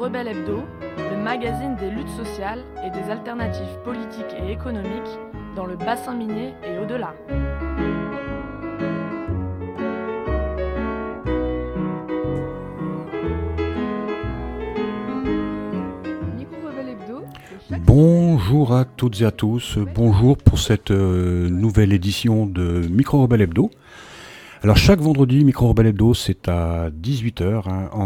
Rebelle Hebdo, le magazine des luttes sociales et des alternatives politiques et économiques dans le bassin minier et au-delà. Bonjour à toutes et à tous, bonjour pour cette nouvelle édition de Micro Rebelle Hebdo. Alors chaque vendredi, Micro Rebelle Hebdo, c'est à 18h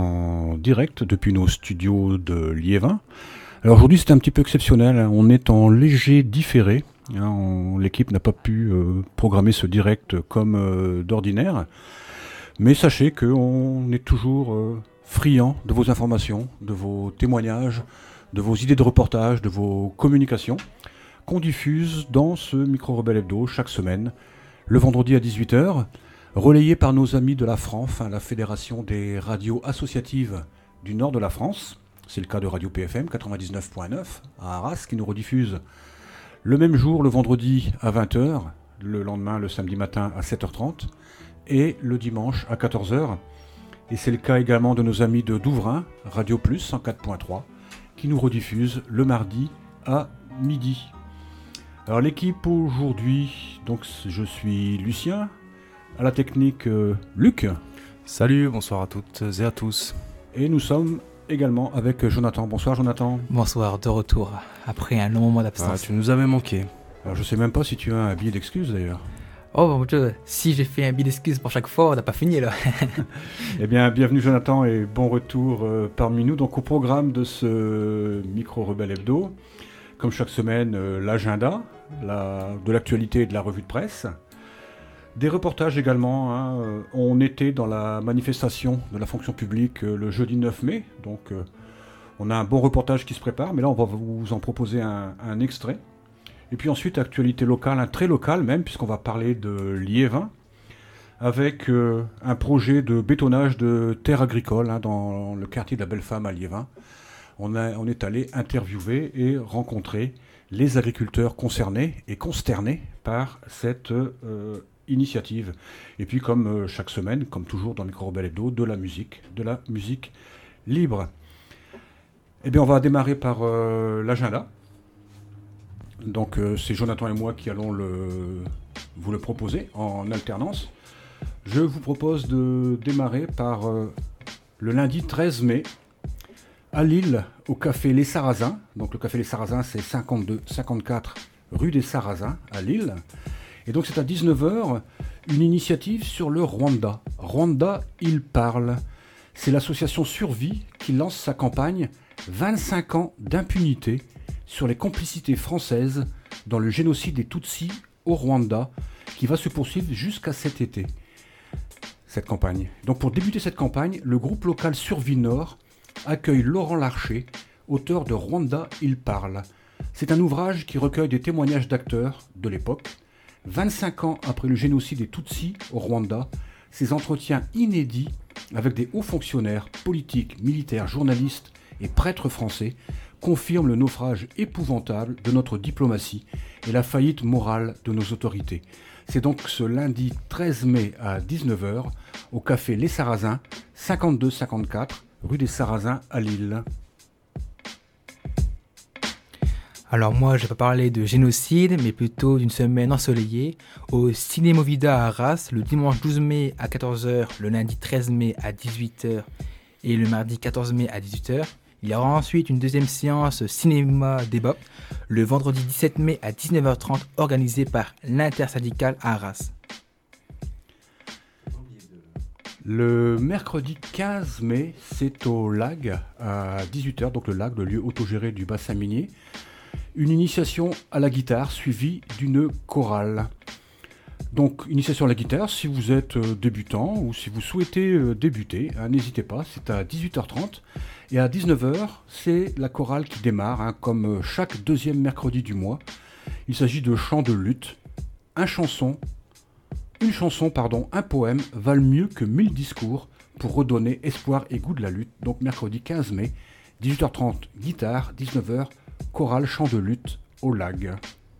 en direct depuis nos studios de Liévin. Alors aujourd'hui c'est un petit peu exceptionnel, on est en léger différé, l'équipe n'a pas pu programmer ce direct comme d'ordinaire, mais sachez qu'on est toujours friand de vos informations, de vos témoignages, de vos idées de reportage, de vos communications, qu'on diffuse dans ce Micro Rebelle Hebdo chaque semaine, le vendredi à 18h, relayé par nos amis de la FRANF, la Fédération des radios associatives du nord de la France. C'est le cas de Radio PFM 99.9 à Arras, qui nous rediffuse le même jour, le vendredi à 20h, le lendemain, le samedi matin à 7h30, et le dimanche à 14h. Et c'est le cas également de nos amis de Douvrin, Radio Plus 104.3, qui nous rediffuse le mardi à midi. Alors l'équipe aujourd'hui, donc je suis Lucien, à la technique Luc. Salut, bonsoir à toutes et à tous. Et nous sommes également avec Jonathan. Bonsoir Jonathan. Bonsoir, de retour, après un long moment d'absence. Tu nous avais manqué. Alors je sais même pas si tu as un billet d'excuse d'ailleurs. Oh mon Dieu, si j'ai fait un billet d'excuse pour chaque fois, on n'a pas fini là. Eh bien, bienvenue Jonathan et bon retour parmi nous. Donc au programme de ce Micro Rebelle Hebdo, comme chaque semaine, l'agenda de l'actualité et de la revue de presse. Des reportages également. On était dans la manifestation de la fonction publique le jeudi 9 mai. Donc on a un bon reportage qui se prépare, mais là on va vous en proposer un extrait. Et puis ensuite, actualité locale, très locale même, puisqu'on va parler de Liévin, avec un projet de bétonnage de terres agricoles dans le quartier de la Belle-Femme à Liévin. On est allé interviewer et rencontrer les agriculteurs concernés et consternés par cette initiative. Et puis comme chaque semaine, comme toujours dans Micro Rebelle Hebdo, de la musique libre. Eh bien, on va démarrer par l'agenda. Donc c'est Jonathan et moi qui allons vous le proposer en alternance. Je vous propose de démarrer par le lundi 13 mai à Lille, au café Les Sarrasins. Donc le café Les Sarrasins, c'est 52-54 rue des Sarrasins à Lille. Et donc c'est à 19h, une initiative sur le Rwanda. Rwanda, il parle. C'est l'association Survie qui lance sa campagne 25 ans d'impunité sur les complicités françaises dans le génocide des Tutsis au Rwanda, qui va se poursuivre jusqu'à cet été, cette campagne. Donc pour débuter cette campagne, le groupe local Survie Nord accueille Laurent Larcher, auteur de Rwanda, il parle. C'est un ouvrage qui recueille des témoignages d'acteurs de l'époque. 25 ans après le génocide des Tutsis au Rwanda, ces entretiens inédits avec des hauts fonctionnaires, politiques, militaires, journalistes et prêtres français confirme le naufrage épouvantable de notre diplomatie et la faillite morale de nos autorités. C'est donc ce lundi 13 mai à 19h au café Les Sarrasins, 52-54 rue des Sarrasins à Lille. Alors moi, je vais pas parler de génocide, mais plutôt d'une semaine ensoleillée au Cinémovida à Arras, le dimanche 12 mai à 14h, le lundi 13 mai à 18h et le mardi 14 mai à 18h. Il y aura ensuite une deuxième séance cinéma-débat le vendredi 17 mai à 19h30 organisée par l'Intersyndicale à Arras. Le mercredi 15 mai, c'est au LAG à 18h, donc le LAG, le lieu autogéré du bassin minier. Une initiation à la guitare suivie d'une chorale. Donc, initiation à la guitare, si vous êtes débutant ou si vous souhaitez débuter, n'hésitez pas, c'est à 18h30. Et à 19h, c'est la chorale qui démarre, comme chaque deuxième mercredi du mois. Il s'agit de chants de lutte. Une chanson, un poème valent mieux que 1000 discours pour redonner espoir et goût de la lutte. Donc mercredi 15 mai, 18h30, guitare, 19h, chorale, chants de lutte au LAG.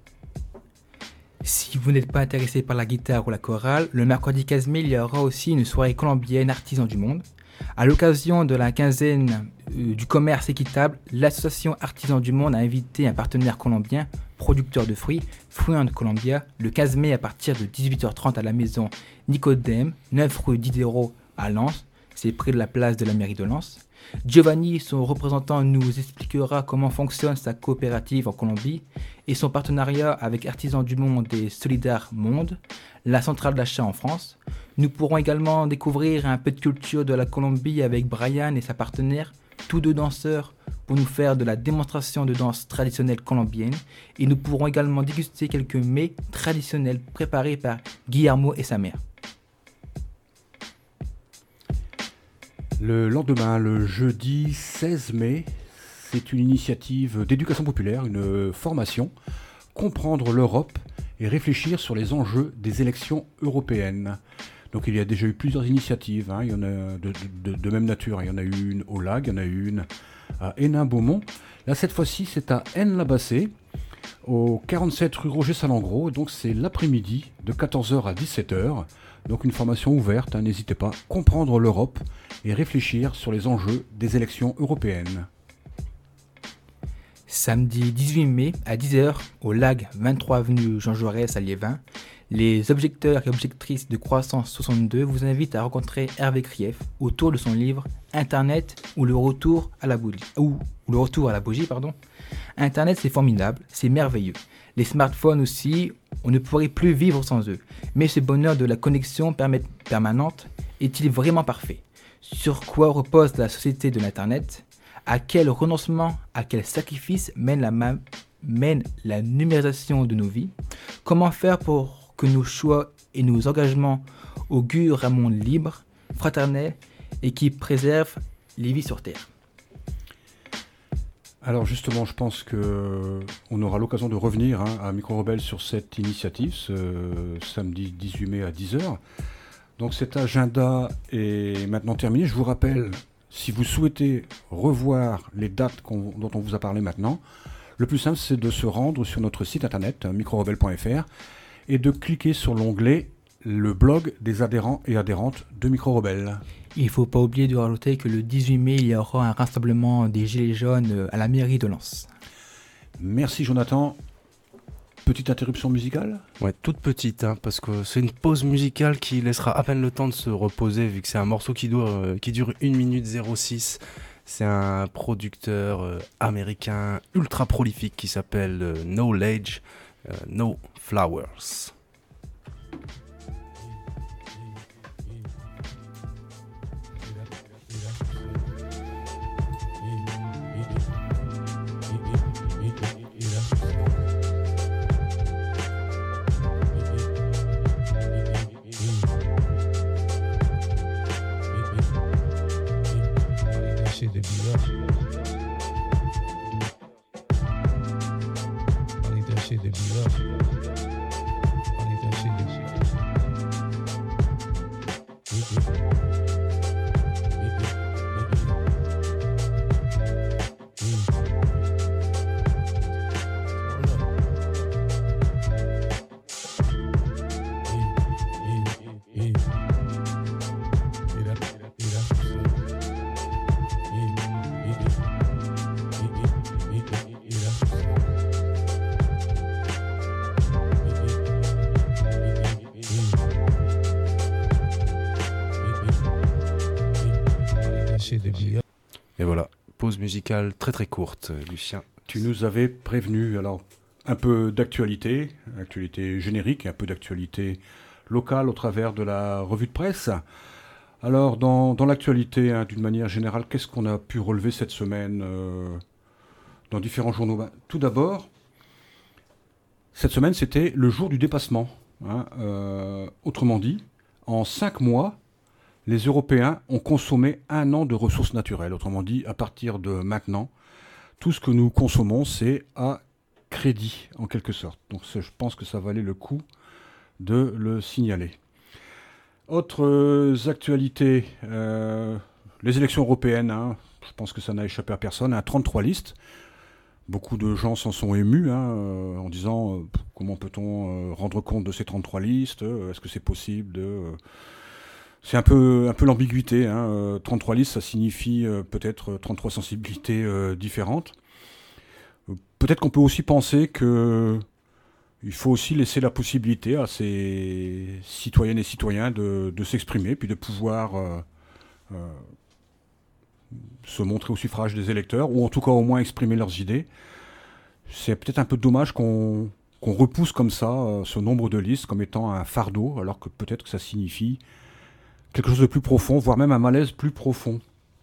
Si vous n'êtes pas intéressé par la guitare ou la chorale, le mercredi 15 mai, il y aura aussi une soirée colombienne artisans du monde. À l'occasion de la quinzaine du commerce équitable, l'association Artisans du Monde a invité un partenaire colombien, producteur de fruits, Fruit Colombia, le 15 mai à partir de 18h30 à la maison Nicodème, 9 rue Diderot à Lens, c'est près de la place de la mairie de Lens. Giovanni, son représentant, nous expliquera comment fonctionne sa coopérative en Colombie et son partenariat avec Artisans du Monde et Solidar Monde, la centrale d'achat en France. Nous pourrons également découvrir un peu de culture de la Colombie avec Brian et sa partenaire, tous deux danseurs, pour nous faire de la démonstration de danse traditionnelle colombienne. Et nous pourrons également déguster quelques mets traditionnels préparés par Guillermo et sa mère. Le lendemain, le jeudi 16 mai, c'est une initiative d'éducation populaire, une formation, comprendre l'Europe et réfléchir sur les enjeux des élections européennes. Donc il y a déjà eu plusieurs initiatives, il y en a de même nature. Il y en a eu une au Lag, il y en a eu une à Hénin-Beaumont. Là, cette fois-ci, c'est à Aisne-la-Bassée, au 47 rue Roger Salengro. Donc c'est l'après-midi de 14h à 17h. Donc une formation ouverte, n'hésitez pas, comprendre l'Europe et réfléchir sur les enjeux des élections européennes. Samedi 18 mai à 10h au Lag 23 avenue Jean Jaurès à Liévin, les objecteurs et objectrices de Croissance 62 vous invitent à rencontrer Hervé Krief autour de son livre Internet ou le retour à la bougie. Internet, c'est formidable, c'est merveilleux. Les smartphones aussi, on ne pourrait plus vivre sans eux. Mais ce bonheur de la connexion permanente est-il vraiment parfait ? Sur quoi repose la société de l'Internet ? À quel renoncement, à quel sacrifice mène la numérisation de nos vies ? Comment faire pour que nos choix et nos engagements augurent un monde libre, fraternel et qui préserve les vies sur Terre ? Alors justement, je pense qu'on aura l'occasion de revenir à Micro Rebelle sur cette initiative, ce samedi 18 mai à 10h. Donc cet agenda est maintenant terminé. Je vous rappelle, si vous souhaitez revoir les dates dont on vous a parlé maintenant, le plus simple, c'est de se rendre sur notre site internet, microrebelle.fr, et de cliquer sur l'onglet le blog des adhérents et adhérentes de Micro Rebelle. Il ne faut pas oublier de rajouter que le 18 mai, il y aura un rassemblement des Gilets jaunes à la mairie de Lens. Merci Jonathan. Petite interruption musicale ? Ouais, toute petite, parce que c'est une pause musicale qui laissera à peine le temps de se reposer, vu que c'est un morceau qui dure 1 minute 06. C'est un producteur américain ultra prolifique qui s'appelle Knowledge, No Flowers. Shit to be up. I need that shit to be up. I need that shit to be up. Et voilà, pause musicale très très courte, Lucien. Tu nous avais prévenu, alors un peu d'actualité, actualité générique, un peu d'actualité locale au travers de la revue de presse. Alors dans l'actualité, d'une manière générale, qu'est-ce qu'on a pu relever cette semaine dans différents journaux ? Tout d'abord, cette semaine c'était le jour du dépassement. Autrement dit, en 5 mois, les Européens ont consommé 1 an de ressources naturelles. Autrement dit, à partir de maintenant, tout ce que nous consommons, c'est à crédit, en quelque sorte. Donc je pense que ça valait le coup de le signaler. Autres actualités, les élections européennes, je pense que ça n'a échappé à personne, 33 listes. Beaucoup de gens s'en sont émus en disant comment peut-on rendre compte de ces 33 listes ? Est-ce que c'est possible de C'est un peu l'ambiguïté. 33 listes, ça signifie peut-être 33 sensibilités différentes. Peut-être qu'on peut aussi penser que il faut aussi laisser la possibilité à ces citoyennes et citoyens de s'exprimer, puis de pouvoir se montrer au suffrage des électeurs, ou en tout cas au moins exprimer leurs idées. C'est peut-être un peu dommage qu'on repousse comme ça ce nombre de listes comme étant un fardeau, alors que peut-être que ça signifie quelque chose de plus profond, voire même un malaise plus profond.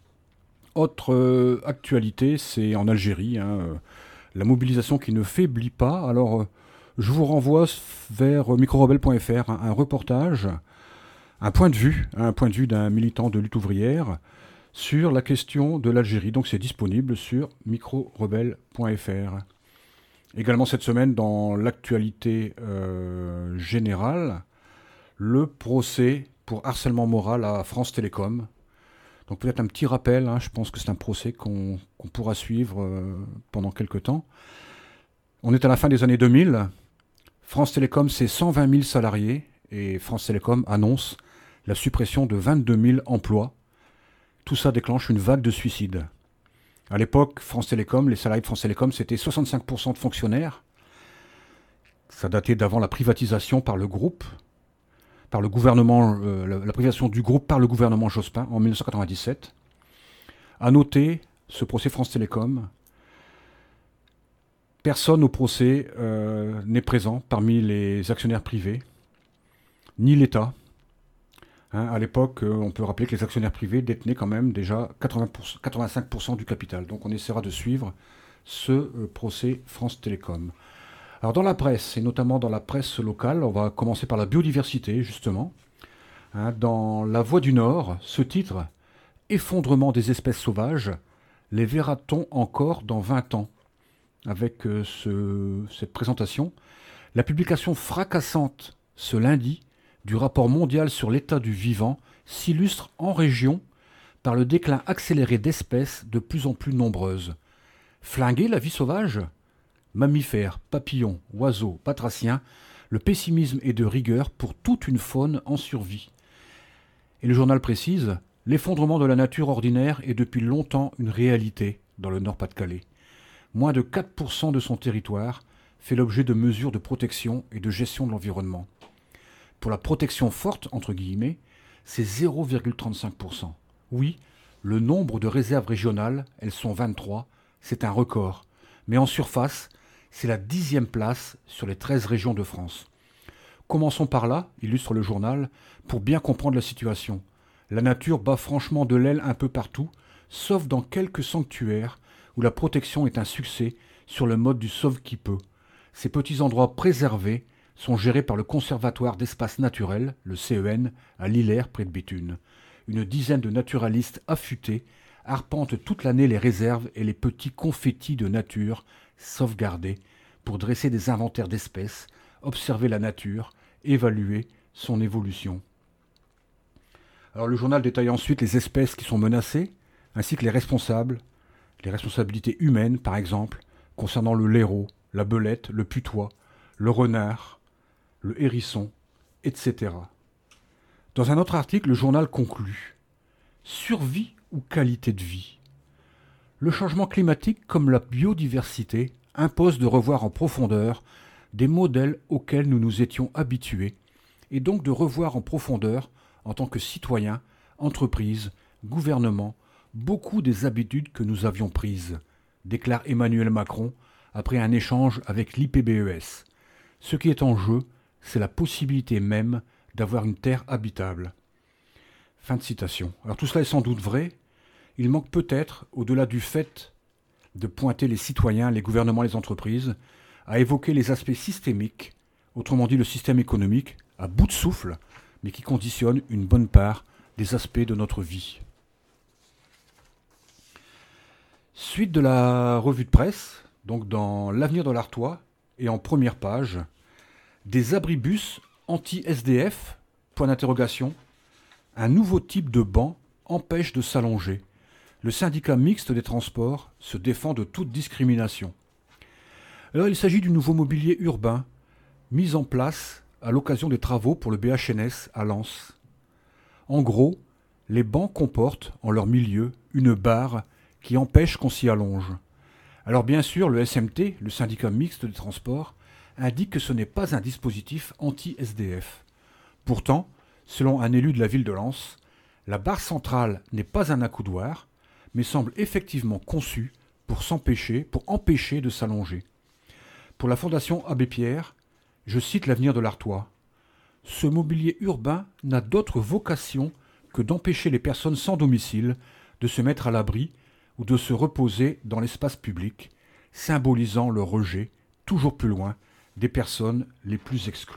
Autre actualité, c'est en Algérie, la mobilisation qui ne faiblit pas. Alors, je vous renvoie vers microrebelle.fr, un reportage, un point de vue d'un militant de lutte ouvrière sur la question de l'Algérie. Donc c'est disponible sur microrebelle.fr. Également cette semaine, dans l'actualité générale, le procès pour harcèlement moral à France Télécom. Donc peut-être un petit rappel, je pense que c'est un procès qu'on pourra suivre pendant quelques temps. On est à la fin des années 2000. France Télécom, c'est 120 000 salariés et France Télécom annonce la suppression de 22 000 emplois. Tout ça déclenche une vague de suicides. À l'époque, France Télécom, les salariés de France Télécom, c'était 65% de fonctionnaires. Ça datait d'avant la privatisation par le groupe, par le gouvernement, la privatisation du groupe par le gouvernement Jospin en 1997. À noter, ce procès France Télécom, personne au procès n'est présent parmi les actionnaires privés, ni l'État. À l'époque, on peut rappeler que les actionnaires privés détenaient quand même déjà 85% du capital. Donc on essaiera de suivre ce procès France Télécom. Alors dans la presse, et notamment dans la presse locale, on va commencer par la biodiversité, justement. Dans La Voix du Nord, ce titre, « Effondrement des espèces sauvages, les verra-t-on encore dans 20 ans ?» Avec cette présentation, la publication fracassante ce lundi du rapport mondial sur l'état du vivant s'illustre en région par le déclin accéléré d'espèces de plus en plus nombreuses. Flinguer la vie sauvage ? Mammifères, papillons, oiseaux, batraciens, le pessimisme est de rigueur pour toute une faune en survie. Et le journal précise, l'effondrement de la nature ordinaire est depuis longtemps une réalité dans le Nord-Pas-de-Calais. Moins de 4% de son territoire fait l'objet de mesures de protection et de gestion de l'environnement. Pour la protection forte, entre guillemets, c'est 0,35%. Oui, le nombre de réserves régionales, elles sont 23, c'est un record. Mais en surface, c'est la 10e place sur les 13 régions de France. Commençons par là, illustre le journal, pour bien comprendre la situation. La nature bat franchement de l'aile un peu partout, sauf dans quelques sanctuaires où la protection est un succès sur le mode du sauve qui peut. Ces petits endroits préservés sont gérés par le Conservatoire d'espaces naturels, le CEN, à Lillers, près de Béthune. Une dizaine de naturalistes affûtés arpentent toute l'année les réserves et les petits confettis de nature sauvegardés pour dresser des inventaires d'espèces, observer la nature, évaluer son évolution. Alors le journal détaille ensuite les espèces qui sont menacées, ainsi que les responsabilités humaines par exemple, concernant le laireau, la belette, le putois, le renard, le hérisson, etc. Dans un autre article, le journal conclut « Survie ou qualité de vie ?» Le changement climatique comme la biodiversité impose de revoir en profondeur des modèles auxquels nous nous étions habitués et donc de revoir en profondeur, en tant que citoyens, entreprises, gouvernements, beaucoup des habitudes que nous avions prises, déclare Emmanuel Macron après un échange avec l'IPBES. Ce qui est en jeu, c'est la possibilité même d'avoir une terre habitable. Fin de citation. Alors tout cela est sans doute vrai. Il manque peut-être, au-delà du fait de pointer les citoyens, les gouvernements, les entreprises, à évoquer les aspects systémiques, autrement dit le système économique, à bout de souffle, mais qui conditionne une bonne part des aspects de notre vie. Suite de la revue de presse, donc dans l'Avenir de l'Artois, et en première page, des abribus anti-SDF, point d'interrogation, un nouveau type de banc empêche de s'allonger. Le syndicat mixte des transports se défend de toute discrimination. Alors il s'agit du nouveau mobilier urbain, mis en place à l'occasion des travaux pour le BHNS à Lens. En gros, les bancs comportent en leur milieu une barre qui empêche qu'on s'y allonge. Alors bien sûr, le SMT, le syndicat mixte des transports, indique que ce n'est pas un dispositif anti-SDF. Pourtant, selon un élu de la ville de Lens, la barre centrale n'est pas un accoudoir, mais semble effectivement conçue pour empêcher de s'allonger. Pour la Fondation Abbé Pierre, je cite l'avenir de l'Artois. « Ce mobilier urbain n'a d'autre vocation que d'empêcher les personnes sans domicile de se mettre à l'abri ou de se reposer dans l'espace public, symbolisant le rejet, toujours plus loin, des personnes les plus exclues. »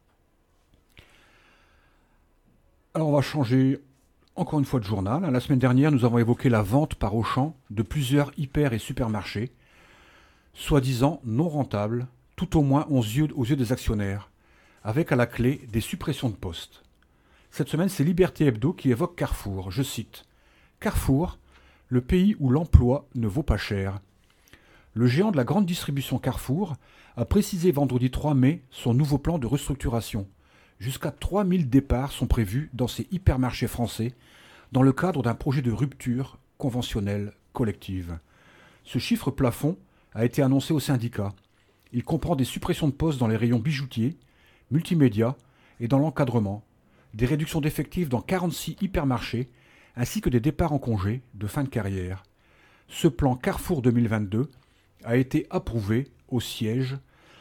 Alors on va changer encore une fois de journal. La semaine dernière, nous avons évoqué la vente par Auchan de plusieurs hyper et supermarchés, soi-disant non rentables, tout au moins aux yeux des actionnaires, avec à la clé des suppressions de postes. Cette semaine, c'est Liberté Hebdo qui évoque Carrefour. Je cite « Carrefour, le pays où l'emploi ne vaut pas cher. » Le géant de la grande distribution Carrefour a précisé vendredi 3 mai son nouveau plan de restructuration. Jusqu'à 3000 départs sont prévus dans ces hypermarchés français dans le cadre d'un projet de rupture conventionnelle collective. Ce chiffre plafond a été annoncé au syndicat. Il comprend des suppressions de postes dans les rayons bijoutiers, multimédia et dans l'encadrement, des réductions d'effectifs dans 46 hypermarchés, ainsi que des départs en congé de fin de carrière. Ce plan Carrefour 2022 a été approuvé au siège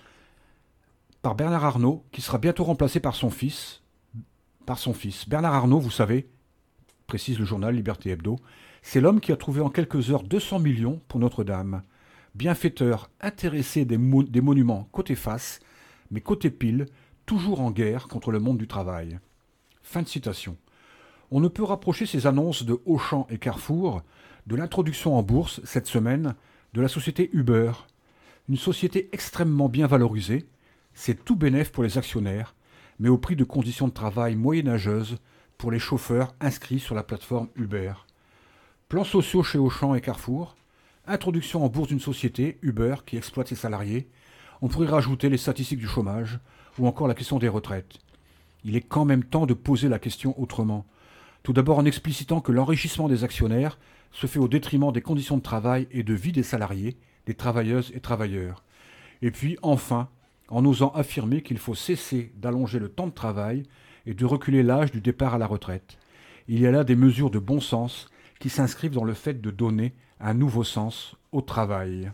par Bernard Arnault, qui sera bientôt remplacé par son fils. Bernard Arnault, vous savez, précise le journal Liberté Hebdo, c'est l'homme qui a trouvé en quelques heures 200 millions pour Notre-Dame. Bienfaiteur intéressé des monuments côté face, mais côté pile, toujours en guerre contre le monde du travail. Fin de citation. On ne peut rapprocher ces annonces de Auchan et Carrefour de l'introduction en bourse, cette semaine, de la société Uber. Une société extrêmement bien valorisée, c'est tout bénef pour les actionnaires, mais au prix de conditions de travail moyenâgeuses pour les chauffeurs inscrits sur la plateforme Uber. Plans sociaux chez Auchan et Carrefour, introduction en bourse d'une société, Uber, qui exploite ses salariés. On pourrait rajouter les statistiques du chômage ou encore la question des retraites. Il est quand même temps de poser la question autrement. Tout d'abord en explicitant que l'enrichissement des actionnaires se fait au détriment des conditions de travail et de vie des salariés, des travailleuses et travailleurs. Et puis, enfin, en osant affirmer qu'il faut cesser d'allonger le temps de travail et de reculer l'âge du départ à la retraite. Il y a là des mesures de bon sens qui s'inscrivent dans le fait de donner un nouveau sens au travail.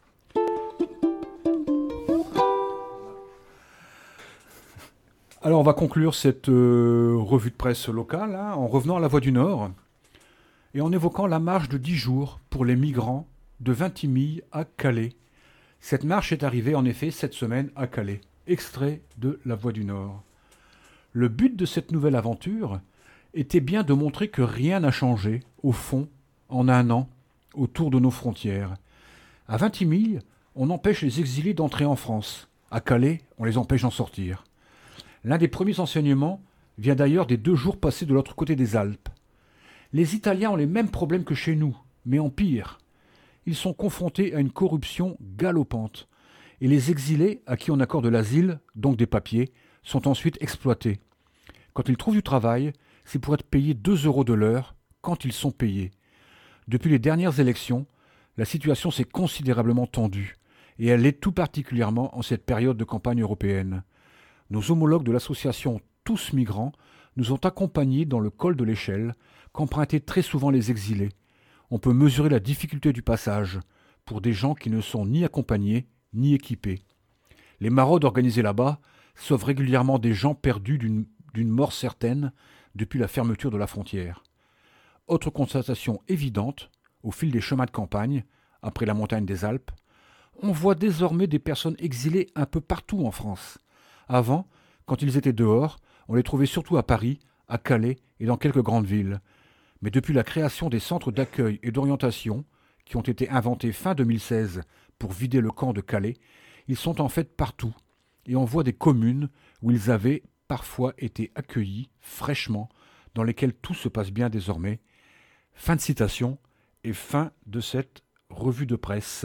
Alors on va conclure cette revue de presse locale en revenant à la Voix du Nord et en évoquant la marche de 10 jours pour les migrants de Vintimille à Calais. Cette marche est arrivée en effet cette semaine à Calais. Extrait de la Voix du Nord. Le but de cette nouvelle aventure était bien de montrer que rien n'a changé, au fond, en un an, autour de nos frontières. À Vintimille, on empêche les exilés d'entrer en France. À Calais, on les empêche d'en sortir. L'un des premiers enseignements vient d'ailleurs des 2 jours passés de l'autre côté des Alpes. Les Italiens ont les mêmes problèmes que chez nous, mais en pire. Ils sont confrontés à une corruption galopante. Et les exilés, à qui on accorde l'asile, donc des papiers, sont ensuite exploités. Quand ils trouvent du travail, c'est pour être payés 2 € de l'heure quand ils sont payés. Depuis les dernières élections, la situation s'est considérablement tendue, et elle l'est tout particulièrement en cette période de campagne européenne. Nos homologues de l'association Tous Migrants nous ont accompagnés dans le col de l'échelle qu'empruntaient très souvent les exilés. On peut mesurer la difficulté du passage pour des gens qui ne sont ni accompagnés ni équipés. Les maraudes organisées là-bas sauvent régulièrement des gens perdus d'une mort certaine depuis la fermeture de la frontière. Autre constatation évidente, au fil des chemins de campagne, après la montagne des Alpes, on voit désormais des personnes exilées un peu partout en France. Avant, quand ils étaient dehors, on les trouvait surtout à Paris, à Calais et dans quelques grandes villes. Mais depuis la création des centres d'accueil et d'orientation, qui ont été inventés fin 2016 pour vider le camp de Calais, ils sont en fait partout. Et on voit des communes où ils avaient parfois été accueillis fraîchement, dans lesquelles tout se passe bien désormais. Fin de citation et fin de cette revue de presse.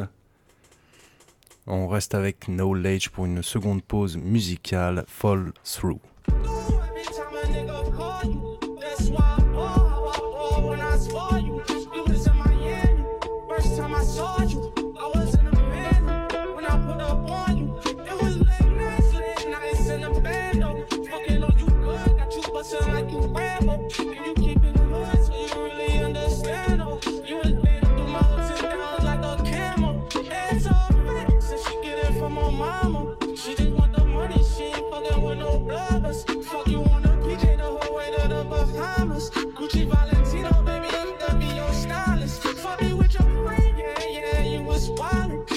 On reste avec Knowledge pour une seconde pause musicale, Fall Through. why I ball when I saw you. You was in Miami. First time I saw you, I was in a van. When I put up on you, it was late nights in the bando. Fucking on you good, got you bustin' like you Rambo. And you keep it hood, so you really understand. Oh, you was made up through my ups and downs like a camel. It's all fake, since she get it from her mama. She just want the money, she ain't fucking with no blubbers. Fuck you on the PJ the whole way to the Bahamas. Gucci Valentino, baby, I'm gonna be your stylist. Fuck me with your friend, yeah, you was wildin'.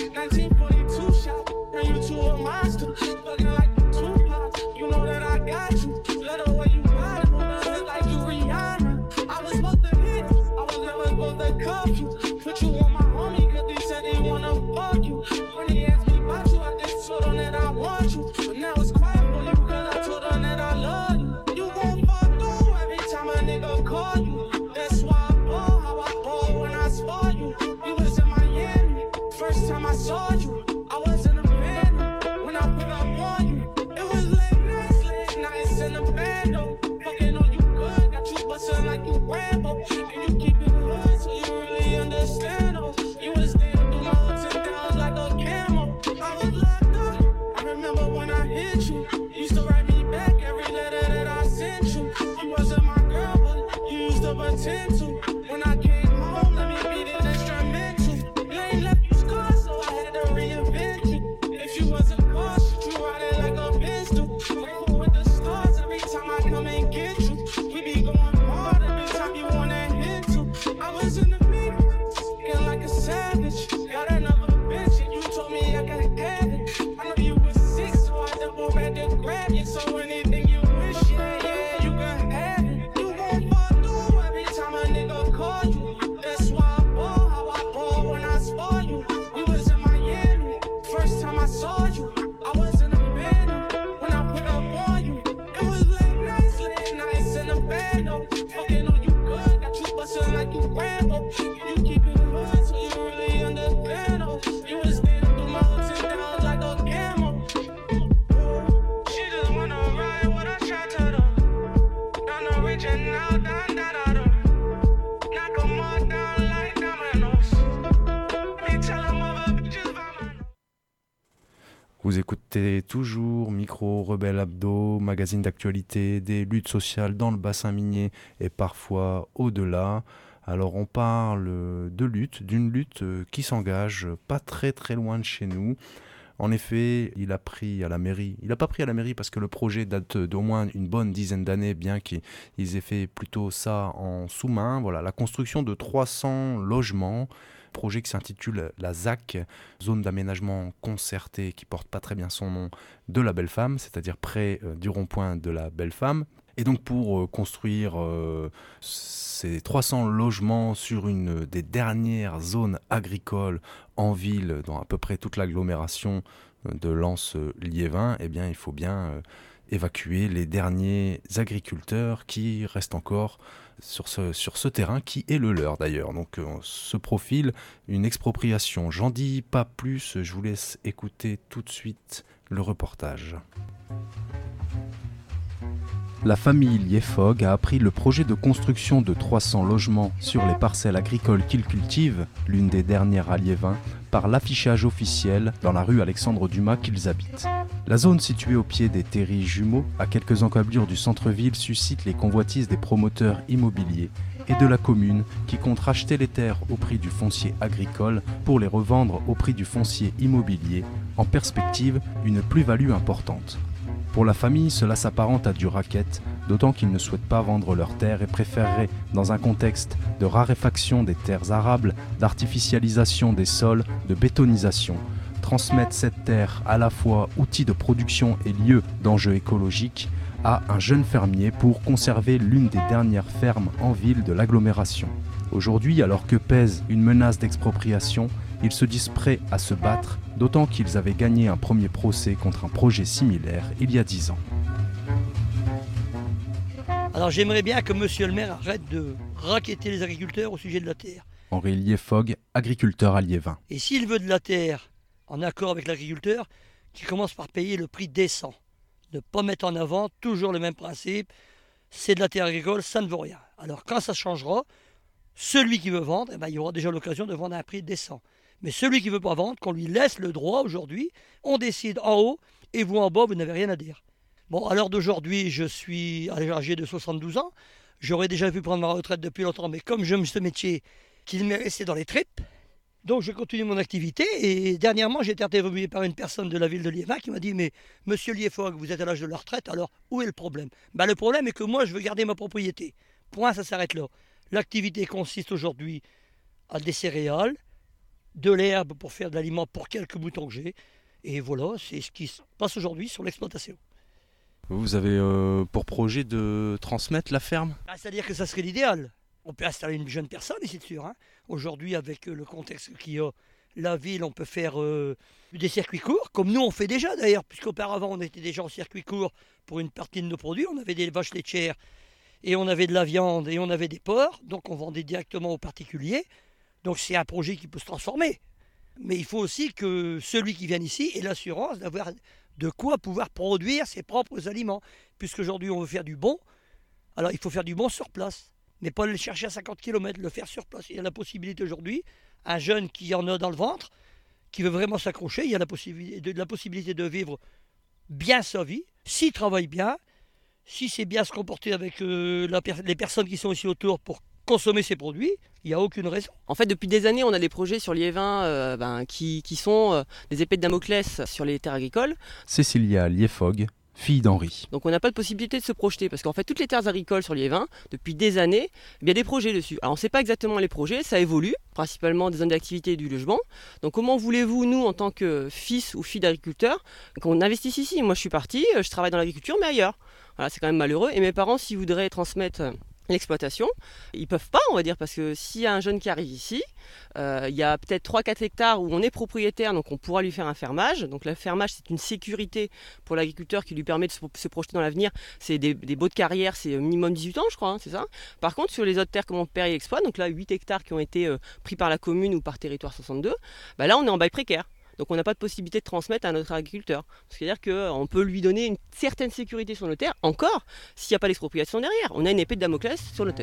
1942 shot, turn you to a monster. Fucking like you Tupac, you know that I got you. Let the way you ride, hold on, look like you Rihanna. I was supposed to hit, I was never supposed to cuff you. Put you on my homie, cause he said he wanna fuck you. When he asked me about you, I just told him that I want you. But now it's quiet for you, cause I told him that I love you. You gon' fall through every time a nigga call you. That's why I ball, how I ball when I saw you. You was in Miami, first time I saw you. I was in a van when I put up on you. It was late nights in the bando. Fucking on you good, got you bustin' like you Rambo. And you keep it hood, so you really understand. Oh, you was there through my ups and downs like a camel. I was locked up, I remember when I hit you. You used to write me back every letter that I sent you. You wasn't my girl, but you used to pretend to. When I came home, let me beat it instrumental. You ain't left you scarred, so I had to reinvent you. If you wasn't cautious, you ride it like a pistol. Grateful with the stars every time I come and get you. We be going hard every time you wanna hit to. I was in the meeting, looking like a savage. Got another bitch and you told me I could have it. I know you was sick, so I double back to grab you. So anything you wish, yeah, you can have it. You gon' fall through every time a nigga call you. That's why I ball, how I ball when I saw you. You was in Miami, first time I saw you. I was in a van when I put up on you. It was late nights in the bando. Fucking on you good, got you bustin' like you Rambo. You keep it hood, so you really understand. Oh, you was there through my ups and downs like a camel. She just wanna ride with a shot to the. Done reaching out, done knock 'em all down like dominoes. Me tell 'em other bitches vamos. Vous écoutez toujours Micro Rebelle Hebdo, magazine d'actualité, des luttes sociales dans le bassin minier et parfois au-delà. Alors on parle de lutte, d'une lutte qui s'engage pas très très loin de chez nous. En effet, il a pris à la mairie. Il n'a pas pris à la mairie parce que le projet date d'au moins une bonne dizaine d'années, bien qu'ils aient fait plutôt ça en sous-main. Voilà, la construction de 300 logements. Projet qui s'intitule la ZAC, zone d'aménagement concerté, qui porte pas très bien son nom, de la Belle-Femme, c'est-à-dire près du rond-point de la Belle-Femme. Et donc pour construire ces 300 logements sur une des dernières zones agricoles en ville, dans à peu près toute l'agglomération de Lens-Liévin, eh bien il faut bien évacuer les derniers agriculteurs qui restent encore sur ce terrain qui est le leur d'ailleurs. Donc se profile une expropriation. J'en dis pas plus, je vous laisse écouter tout de suite le reportage. La famille Liefog a appris le projet de construction de 300 logements sur les parcelles agricoles qu'ils cultivent, l'une des dernières à Liévin, par l'affichage officiel dans la rue Alexandre Dumas qu'ils habitent. La zone située au pied des terris jumeaux, à quelques encablures du centre-ville, suscite les convoitises des promoteurs immobiliers et de la commune qui compte racheter les terres au prix du foncier agricole pour les revendre au prix du foncier immobilier, en perspective une plus-value importante. Pour la famille, cela s'apparente à du racket, d'autant qu'ils ne souhaitent pas vendre leurs terres et préféreraient, dans un contexte de raréfaction des terres arables, d'artificialisation des sols, de bétonisation, transmettre cette terre à la fois outil de production et lieu d'enjeux écologiques à un jeune fermier pour conserver l'une des dernières fermes en ville de l'agglomération. Aujourd'hui, alors que pèse une menace d'expropriation, ils se disent prêts à se battre, d'autant qu'ils avaient gagné un premier procès contre un projet similaire il y a 10 ans. Alors j'aimerais bien que monsieur le maire arrête de racketter les agriculteurs au sujet de la terre. Henri Liefog, agriculteur à Liévin. Et s'il veut de la terre en accord avec l'agriculteur, qu'il commence par payer le prix décent. Ne pas mettre en avant toujours le même principe. c'est de la terre agricole, ça ne vaut rien. Alors quand ça changera, celui qui veut vendre, il y aura déjà l'occasion de vendre à un prix décent. Mais celui qui ne veut pas vendre, qu'on lui laisse le droit aujourd'hui, on décide en haut et vous en bas, vous n'avez rien à dire. Bon, à l'heure d'aujourd'hui, je suis âgé de 72 ans. J'aurais déjà pu prendre ma retraite depuis longtemps, mais comme j'aime ce métier, qu'il m'est resté dans les tripes, donc je continue mon activité. Et dernièrement, j'ai été interviewé par une personne de la ville de Liévin qui m'a dit « Mais monsieur Liéfog, vous êtes à l'âge de la retraite, alors où est le problème ?» Le problème est que moi, je veux garder ma propriété. Point, ça s'arrête là. L'activité consiste aujourd'hui à des céréales, de l'herbe pour faire de l'aliment pour quelques moutons que j'ai. Et voilà, c'est ce qui se passe aujourd'hui sur l'exploitation. Vous avez pour projet de transmettre la ferme? C'est-à-dire que ça serait l'idéal. On peut installer une jeune personne, et c'est sûr. Aujourd'hui, avec le contexte qu'il y a, la ville, on peut faire des circuits courts, comme nous on fait déjà d'ailleurs, puisqu'auparavant on était déjà en circuit court pour une partie de nos produits. On avait des vaches laitières, et on avait de la viande, et on avait des porcs, donc on vendait directement aux particuliers. Donc c'est un projet qui peut se transformer. Mais il faut aussi que celui qui vient ici ait l'assurance d'avoir de quoi pouvoir produire ses propres aliments. Puisqu'aujourd'hui on veut faire du bon, alors il faut faire du bon sur place. Mais pas le chercher à 50 km, le faire sur place. Il y a la possibilité aujourd'hui, un jeune qui en a dans le ventre, qui veut vraiment s'accrocher, il y a la possibilité de vivre bien sa vie, s'il travaille bien, si c'est bien se comporter avec les personnes qui sont ici autour pour consommer ces produits, il n'y a aucune raison. En fait, depuis des années, on a des projets sur Liévin qui sont des épées de Damoclès sur les terres agricoles. Cécilia Liéfog, fille d'Henri. Donc on n'a pas de possibilité de se projeter parce qu'en fait, toutes les terres agricoles sur Liévin, depuis des années, il y a des projets dessus. Alors on ne sait pas exactement les projets, ça évolue, principalement des zones d'activité et du logement. Donc comment voulez-vous, nous, en tant que fils ou fille d'agriculteurs, qu'on investisse ici? Moi je suis parti, je travaille dans l'agriculture, mais ailleurs. Voilà, c'est quand même malheureux. Et mes parents, s'ils voudraient transmettre l'exploitation, ils peuvent pas, on va dire, parce que s'il y a un jeune qui arrive ici, il y a peut-être 3-4 hectares où on est propriétaire, donc on pourra lui faire un fermage. Donc le fermage, c'est une sécurité pour l'agriculteur qui lui permet de se projeter dans l'avenir. C'est des baux de carrière, c'est minimum 18 ans, je crois, c'est ça. Par contre, sur les autres terres que mon père y exploite, donc là 8 hectares qui ont été pris par la commune ou par territoire 62, là on est en bail précaire. Donc on n'a pas de possibilité de transmettre à notre agriculteur. C'est-à-dire qu'on peut lui donner une certaine sécurité sur nos terres, encore s'il n'y a pas d'expropriation derrière. On a une épée de Damoclès sur nos têtes.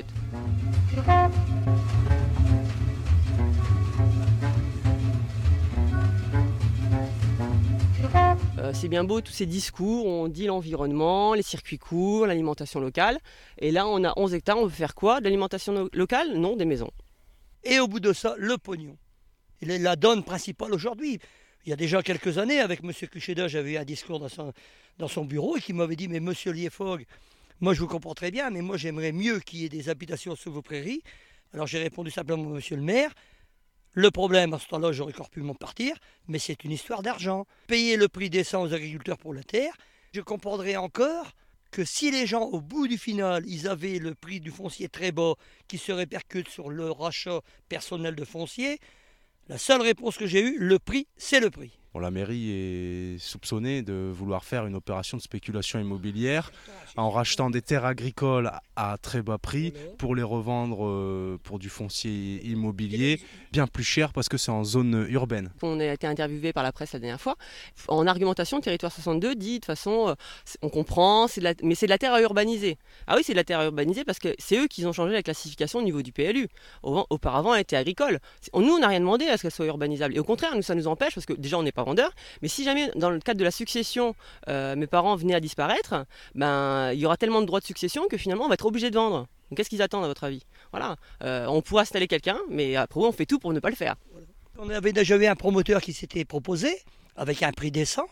C'est bien beau tous ces discours, on dit l'environnement, les circuits courts, l'alimentation locale. Et là on a 11 hectares, on veut faire quoi? De l'alimentation locale? Non, des maisons. Et au bout de ça, le pognon. Il est la donne principale aujourd'hui. Il y a déjà quelques années, avec M. Cucheda, j'avais eu un discours dans son bureau et qui m'avait dit « Mais M. Liéfog, moi je vous comprends très bien, mais moi j'aimerais mieux qu'il y ait des habitations sur vos prairies. » Alors j'ai répondu simplement à M. le maire. Le problème, à ce temps-là, j'aurais encore pu m'en partir, mais c'est une histoire d'argent. Payer le prix décent aux agriculteurs pour la terre, je comprendrais encore que si les gens, au bout du final, ils avaient le prix du foncier très bas qui se répercute sur le rachat personnel de foncier, la seule réponse que j'ai eue, le prix, c'est le prix. Bon, la mairie est soupçonnée de vouloir faire une opération de spéculation immobilière en rachetant des terres agricoles à très bas prix pour les revendre pour du foncier immobilier bien plus cher parce que c'est en zone urbaine. On a été interviewé par la presse la dernière fois. En argumentation, Territoire 62 dit de toute façon, on comprend, mais c'est de la terre à urbaniser. Ah oui, c'est de la terre à urbaniser parce que c'est eux qui ont changé la classification au niveau du PLU. Auparavant, elle était agricole. Nous, on n'a rien demandé à ce qu'elle soit urbanisable. Et au contraire, nous, ça nous empêche parce que déjà, on n'est pas vendeur. Mais si jamais, dans le cadre de la succession, mes parents venaient à disparaître, il y aura tellement de droits de succession que finalement, on va être obligé de vendre. Donc, qu'est-ce qu'ils attendent à votre avis? Voilà. On pourra installer quelqu'un, mais après, on fait tout pour ne pas le faire. On avait déjà eu un promoteur qui s'était proposé avec un prix décent.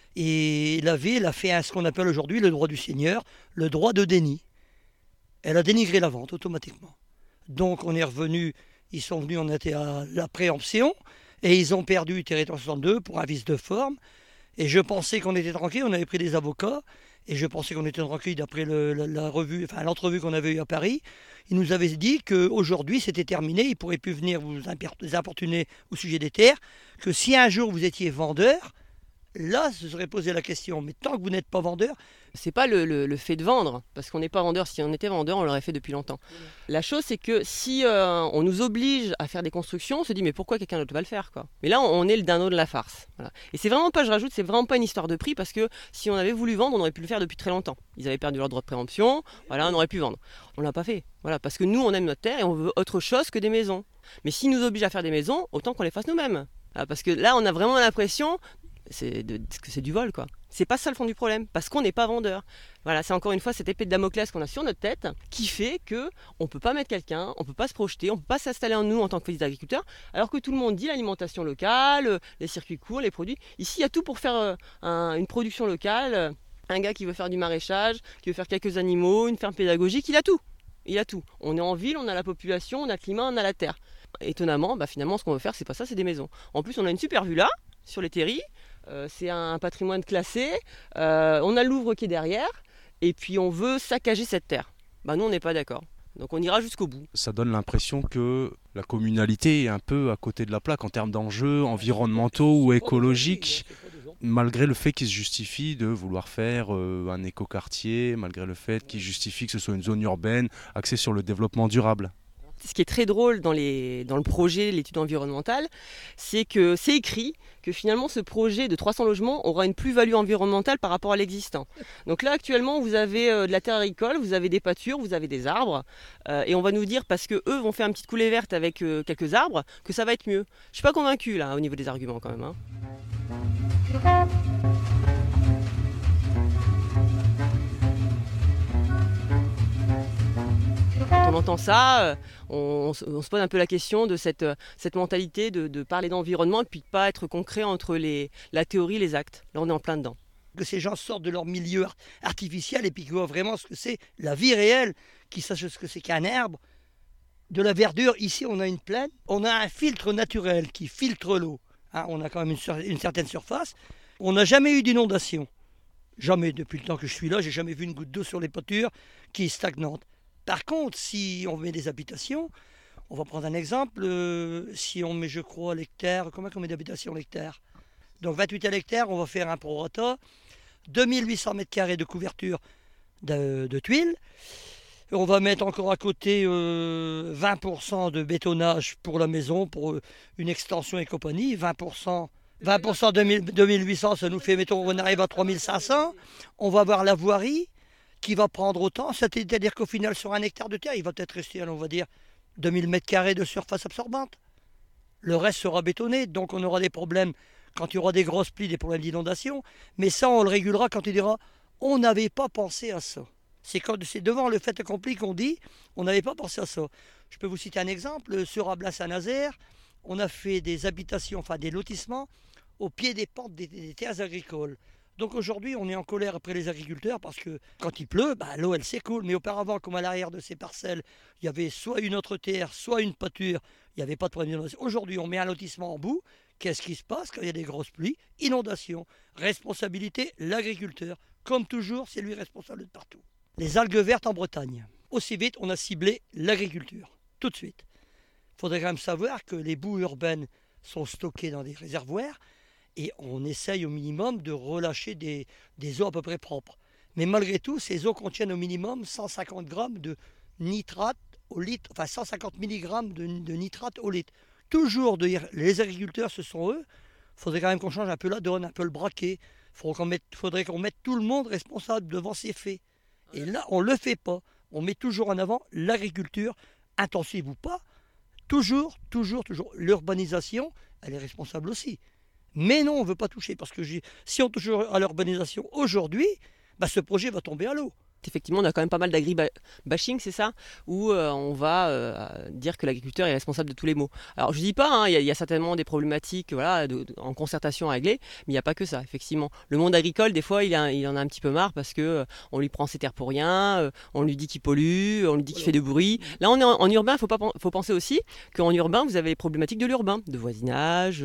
Et la ville a fait ce qu'on appelle aujourd'hui le droit du seigneur, le droit de déni. Elle a dénigré la vente automatiquement. Donc, on est revenu, ils sont venus, on était à la préemption. Et ils ont perdu Territoire 62 pour un vice de forme. Et je pensais qu'on était tranquille, on avait pris des avocats. Et je pensais qu'on était tranquille d'après l'entrevue qu'on avait eue à Paris. Ils nous avaient dit qu'aujourd'hui c'était terminé, ils ne pourraient plus venir vous importuner au sujet des terres. Que si un jour vous étiez vendeur, là, se serait posé la question. Mais tant que vous n'êtes pas vendeur, C'est pas le fait de vendre, parce qu'on n'est pas vendeur. Si on était vendeur, on l'aurait fait depuis longtemps. La chose, c'est que si on nous oblige à faire des constructions, on se dit mais pourquoi quelqu'un d'autre va le faire, quoi. Mais là, on est le dindon de la farce. Voilà. Et c'est vraiment pas, je rajoute, c'est vraiment pas une histoire de prix, parce que si on avait voulu vendre, on aurait pu le faire depuis très longtemps. Ils avaient perdu leur droit de préemption, voilà, on aurait pu vendre. On l'a pas fait, voilà, parce que nous, on aime notre terre et on veut autre chose que des maisons. Mais s'ils nous obligent à faire des maisons, autant qu'on les fasse nous-mêmes. Voilà, parce que là, on a vraiment l'impression que c'est du vol, quoi. C'est pas ça le fond du problème, parce qu'on n'est pas vendeur. Voilà, c'est encore une fois cette épée de Damoclès qu'on a sur notre tête qui fait que on peut pas mettre quelqu'un, on peut pas se projeter, on peut pas s'installer en nous en tant que petits agriculteurs, alors que tout le monde dit l'alimentation locale, les circuits courts, les produits. Ici, il y a tout pour faire une production locale. Un gars qui veut faire du maraîchage, qui veut faire quelques animaux, une ferme pédagogique, il a tout. Il a tout. On est en ville, on a la population, on a le climat, on a la terre. Étonnamment, finalement, ce qu'on veut faire, c'est pas ça, c'est des maisons. En plus, on a une super vue là, sur les terris. C'est un patrimoine classé. On a le Louvre qui est derrière. Et puis, on veut saccager cette terre. Nous, on n'est pas d'accord. Donc, on ira jusqu'au bout. Ça donne l'impression que la communalité est un peu à côté de la plaque en termes d'enjeux environnementaux ou écologiques, malgré le fait qu'ils se justifient de vouloir faire un écoquartier, malgré le fait qu'ils justifient que ce soit une zone urbaine axée sur le développement durable. Ce qui est très drôle dans le projet, l'étude environnementale, c'est que c'est écrit que finalement ce projet de 300 logements aura une plus-value environnementale par rapport à l'existant. Donc là actuellement vous avez de la terre agricole, vous avez des pâtures, vous avez des arbres, et on va nous dire parce que eux vont faire une petite coulée verte avec quelques arbres que ça va être mieux. Je suis pas convaincu là au niveau des arguments quand même. Hein. Quand on entend ça, on se pose un peu la question de cette mentalité de parler d'environnement et puis de ne pas être concret entre la théorie et les actes. Là, on est en plein dedans. Que ces gens sortent de leur milieu artificiel et puis qu'ils voient vraiment ce que c'est la vie réelle, qu'ils sachent ce que c'est qu'un herbe, de la verdure. Ici, on a une plaine, on a un filtre naturel qui filtre l'eau. Hein, on a quand même une certaine surface. On n'a jamais eu d'inondation. Jamais, depuis le temps que je suis là, j'ai jamais vu une goutte d'eau sur les pâtures qui est stagnante. Par contre, si on met des habitations, on va prendre un exemple, si on met, je crois, l'hectare, combien on met d'habitations l'hectare? Donc 28 à l'hectare, on va faire un prorata, 2800 m² de couverture de tuiles. On va mettre encore à côté 20% de bétonnage pour la maison, pour une extension et compagnie, 20% 2800, ça nous fait, mettons, on arrive à 3500. On va avoir la voirie qui va prendre autant, c'est-à-dire qu'au final, sur un hectare de terre, il va peut-être rester, on va dire, 2000 m² de surface absorbante. Le reste sera bétonné, donc on aura des problèmes quand il y aura des grosses pluies, des problèmes d'inondation. Mais ça, on le régulera quand il dira, on n'avait pas pensé à ça. C'est devant le fait accompli qu'on dit, on n'avait pas pensé à ça. Je peux vous citer un exemple, sur Ablas-Saint-Nazaire, on a fait des habitations, enfin des lotissements, au pied des pentes des terres agricoles. Donc aujourd'hui, on est en colère après les agriculteurs parce que quand il pleut, l'eau elle s'écoule. Mais auparavant, comme à l'arrière de ces parcelles, il y avait soit une autre terre, soit une pâture, il n'y avait pas de problème d'inondation. Aujourd'hui, on met un lotissement en bout. Qu'est-ce qui se passe quand il y a des grosses pluies? Inondation. Responsabilité, l'agriculteur. Comme toujours, c'est lui responsable de partout. Les algues vertes en Bretagne. Aussi vite, on a ciblé l'agriculture. Tout de suite. Il faudrait quand même savoir que les boues urbaines sont stockées dans des réservoirs. Et on essaye au minimum de relâcher des eaux à peu près propres. Mais malgré tout, ces eaux contiennent au minimum 150 grammes de nitrate au litre, enfin 150 mg de nitrate au litre. Toujours les agriculteurs, ce sont eux. Il faudrait quand même qu'on change un peu la donne, un peu le braquet. Il faudrait qu'on mette tout le monde responsable devant ces faits. Et là, on ne le fait pas. On met toujours en avant l'agriculture, intensive ou pas. Toujours. L'urbanisation, elle est responsable aussi. Mais non, on ne veut pas toucher, parce que si on touche à l'urbanisation aujourd'hui, ce projet va tomber à l'eau. Effectivement, on a quand même pas mal d'agri-bashing, c'est ça? Où on va dire que l'agriculteur est responsable de tous les maux. Alors je ne dis pas, il y a certainement des problématiques en concertation à régler, mais il n'y a pas que ça, effectivement. Le monde agricole, des fois, il en a un petit peu marre parce qu'on lui prend ses terres pour rien, on lui dit qu'il pollue, on lui dit qu'il fait de bruit. Là, on est en urbain, il faut penser aussi qu'en urbain, vous avez les problématiques de l'urbain, de voisinage,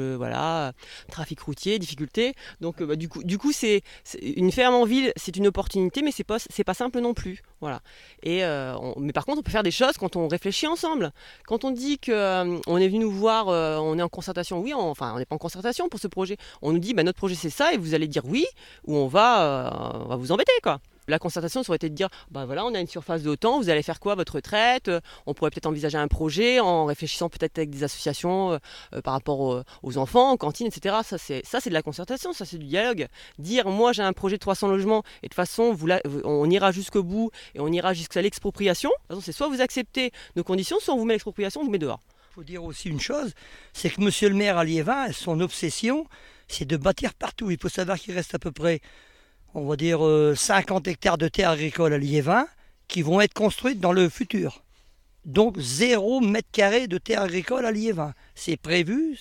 trafic routier, difficultés. Donc du coup, c'est une ferme en ville, c'est une opportunité, mais c'est pas simple simple non plus. Voilà. Mais par contre, on peut faire des choses quand on réfléchit ensemble. Quand on dit qu'on est venu nous voir, on est en concertation, oui, on n'est pas en concertation pour ce projet. On nous dit, notre projet c'est ça, et vous allez dire oui, ou on va vous embêter, quoi. La concertation, ça aurait été de dire, voilà, on a une surface d'autant, vous allez faire quoi, votre retraite? On pourrait peut-être envisager un projet en réfléchissant peut-être avec des associations par rapport aux enfants, aux cantines, etc. Ça, c'est de la concertation, ça, c'est du dialogue. Dire, moi, j'ai un projet de 300 logements, et de toute façon, on ira jusqu'au bout, et on ira jusqu'à l'expropriation. De toute façon, c'est soit vous acceptez nos conditions, soit on vous met l'expropriation, on vous met dehors. Il faut dire aussi une chose, c'est que monsieur le maire à Liévin, son obsession, c'est de bâtir partout. Il faut savoir qu'il reste à peu près, on va dire, 50 hectares de terres agricoles à Liévin qui vont être construites dans le futur. Donc 0 mètre carré de terres agricoles à Liévin. C'est prévu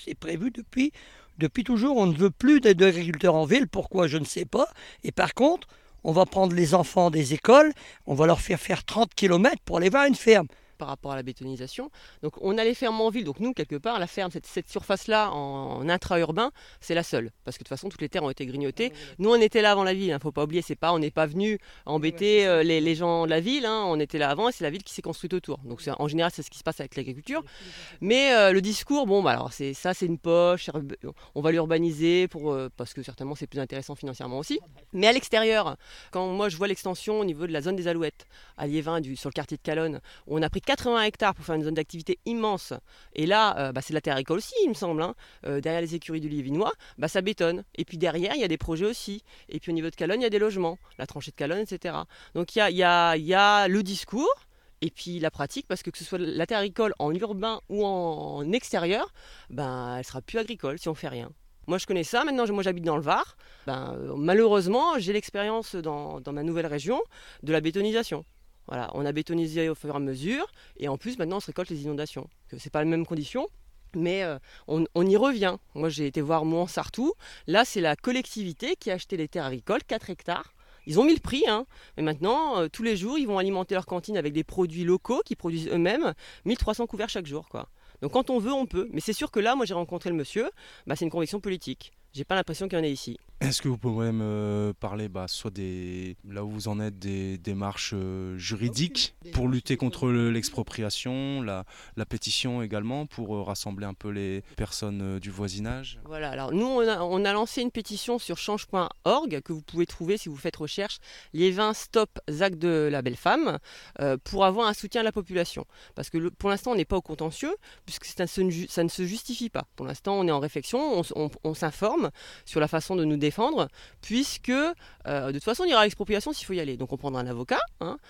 depuis toujours. On ne veut plus d'agriculteurs en ville. Pourquoi, je ne sais pas. Et par contre, on va prendre les enfants des écoles, on va leur faire 30 km pour aller voir une ferme. Par rapport à la bétonisation. Donc on a les fermes en ville, donc nous quelque part la ferme, cette surface-là en intra-urbain, c'est la seule. Parce que de toute façon toutes les terres ont été grignotées. Nous on était là avant la ville, il ne faut pas oublier, on n'est pas venu embêter les gens de la ville, on était là avant et c'est la ville qui s'est construite autour. Donc en général c'est ce qui se passe avec l'agriculture. Mais le discours, alors c'est une poche, on va l'urbaniser parce que certainement c'est plus intéressant financièrement aussi. Mais à l'extérieur, quand moi je vois l'extension au niveau de la zone des Alouettes, à Liévin, sur le quartier de Calonne, où on a pris 80 hectares pour faire une zone d'activité immense. Et là, c'est de la terre agricole aussi, il me semble. Derrière les écuries du Liévinois, ça bétonne. Et puis derrière, il y a des projets aussi. Et puis au niveau de Calonne, il y a des logements. La tranchée de Calonne, etc. Donc il y a le discours et puis la pratique, parce que ce soit la terre agricole en urbain ou en extérieur, elle sera plus agricole si on fait rien. Moi, je connais ça. Maintenant, moi, j'habite dans le Var. Malheureusement, j'ai l'expérience dans ma nouvelle région de la bétonisation. Voilà, on a bétonisé au fur et à mesure, et en plus maintenant on se récolte les inondations. C'est pas les mêmes conditions, mais on y revient. Moi j'ai été voir Mouan-Sartou, là c'est la collectivité qui a acheté les terres agricoles, 4 hectares. Ils ont mis le prix, mais maintenant tous les jours ils vont alimenter leur cantine avec des produits locaux qui produisent eux-mêmes, 1300 couverts chaque jour, quoi. Donc quand on veut, on peut. Mais c'est sûr que là, moi j'ai rencontré le monsieur, c'est une conviction politique. J'ai pas l'impression qu'il y en ait ici. Est-ce que vous pourriez me parler, soit là où vous en êtes, des démarches juridiques pour lutter contre l'expropriation, la pétition également, pour rassembler un peu les personnes du voisinage? Voilà, alors nous on a lancé une pétition sur change.org que vous pouvez trouver si vous faites recherche Liévin Stop ZAC de la belle femme pour avoir un soutien de la population. Parce que pour l'instant on n'est pas au contentieux puisque ça ne se justifie pas. Pour l'instant on est en réflexion, on s'informe sur la façon de nous défendre, puisque de toute façon il y aura l'expropriation s'il faut y aller. Donc on prendra un avocat.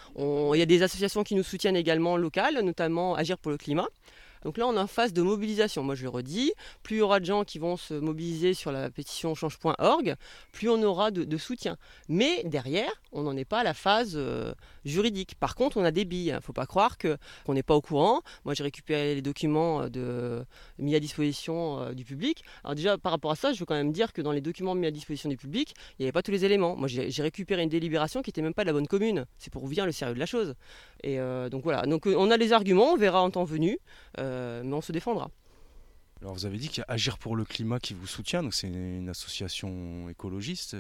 Il y a des associations qui nous soutiennent également locales, notamment Agir pour le climat. Donc là, on est en phase de mobilisation. Moi, je le redis, plus il y aura de gens qui vont se mobiliser sur la pétition change.org, plus on aura de soutien. Mais derrière, on n'en est pas à la phase juridique. Par contre, on a des billes. Il ne faut pas croire qu'on n'est pas au courant. Moi, j'ai récupéré les documents mis à disposition du public. Alors déjà, par rapport à ça, je veux quand même dire que dans les documents mis à disposition du public, il n'y avait pas tous les éléments. Moi, j'ai récupéré une délibération qui n'était même pas de la bonne commune. C'est pour vous dire le sérieux de la chose. Et donc voilà. Donc on a les arguments, on verra en temps venu. Mais on se défendra. Alors vous avez dit qu'il y a Agir pour le climat qui vous soutient, donc c'est une association écologiste.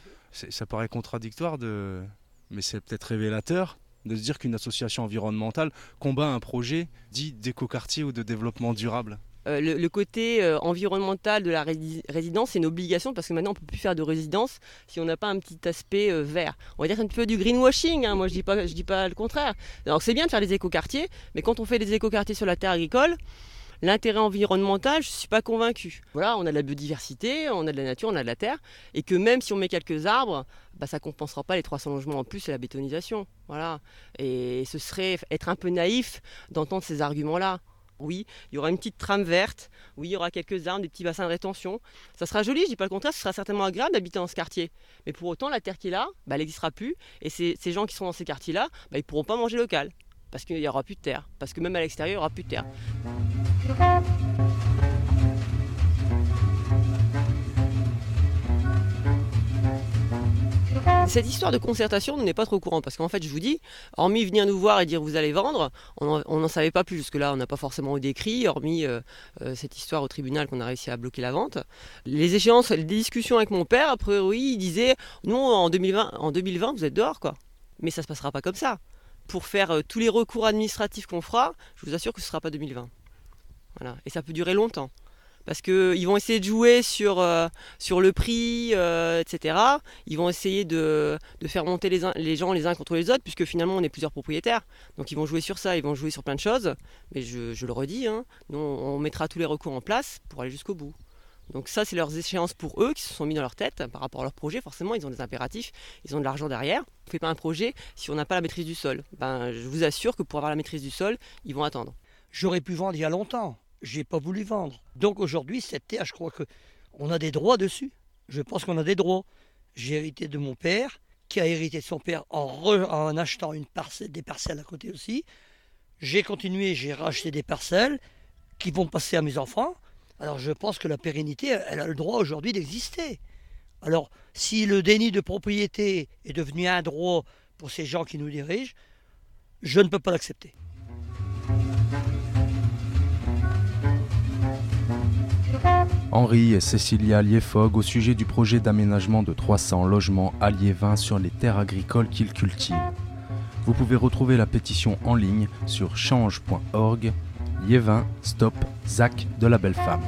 Ça paraît contradictoire, mais c'est peut-être révélateur de se dire qu'une association environnementale combat un projet dit d'écoquartier ou de développement durable. Le côté environnemental de la résidence, c'est une obligation parce que maintenant on ne peut plus faire de résidence si on n'a pas un petit aspect vert. On va dire un petit peu du greenwashing, moi je dis pas le contraire. Alors c'est bien de faire des écoquartiers, mais quand on fait des écoquartiers sur la terre agricole, l'intérêt environnemental, je ne suis pas convaincu. Voilà, on a de la biodiversité, on a de la nature, on a de la terre, et que même si on met quelques arbres, ça ne compensera pas les 300 logements en plus et la bétonisation. Voilà. Et ce serait être un peu naïf d'entendre ces arguments-là. Oui, il y aura une petite trame verte, oui, il y aura quelques arbres, des petits bassins de rétention. Ça sera joli, je ne dis pas le contraire, ce sera certainement agréable d'habiter dans ce quartier. Mais pour autant, la terre qui est là, elle n'existera plus. Et ces gens qui sont dans ces quartiers-là, ils ne pourront pas manger local. Parce qu'il n'y aura plus de terre. Parce que même à l'extérieur, il n'y aura plus de terre. Cette histoire de concertation, on n'est pas trop au courant parce qu'en fait, je vous dis, hormis venir nous voir et dire vous allez vendre, on n'en savait pas plus jusque-là, on n'a pas forcément eu d'écrit, hormis cette histoire au tribunal qu'on a réussi à bloquer la vente. Les échéances, les discussions avec mon père, après oui, il disait, nous en 2020 vous êtes dehors quoi. Mais ça ne se passera pas comme ça. Pour faire tous les recours administratifs qu'on fera, je vous assure que ce ne sera pas 2020. Voilà. Et ça peut durer longtemps. Parce qu'ils vont essayer de jouer sur le prix, etc. Ils vont essayer de faire monter les gens les uns contre les autres, puisque finalement on est plusieurs propriétaires. Donc ils vont jouer sur ça, ils vont jouer sur plein de choses. Mais je le redis, hein, nous on mettra tous les recours en place pour aller jusqu'au bout. Donc ça, c'est leurs échéances pour eux qui se sont mis dans leur tête par rapport à leur projet. Forcément, ils ont des impératifs, ils ont de l'argent derrière. On ne fait pas un projet si on n'a pas la maîtrise du sol. Je vous assure que pour avoir la maîtrise du sol, ils vont attendre. J'aurais pu vendre il y a longtemps. Je n'ai pas voulu vendre. Donc aujourd'hui, cette terre, je crois qu'on a des droits dessus. Je pense qu'on a des droits. J'ai hérité de mon père, qui a hérité de son père en achetant des parcelles à côté aussi. J'ai continué, j'ai racheté des parcelles qui vont passer à mes enfants. Alors je pense que la pérennité, elle a le droit aujourd'hui d'exister. Alors si le déni de propriété est devenu un droit pour ces gens qui nous dirigent, je ne peux pas l'accepter. Henri et Cécilia Liefog au sujet du projet d'aménagement de 300 logements à Liévin sur les terres agricoles qu'ils cultivent. Vous pouvez retrouver la pétition en ligne sur change.org. Liévin, stop, ZAC de la belle femme.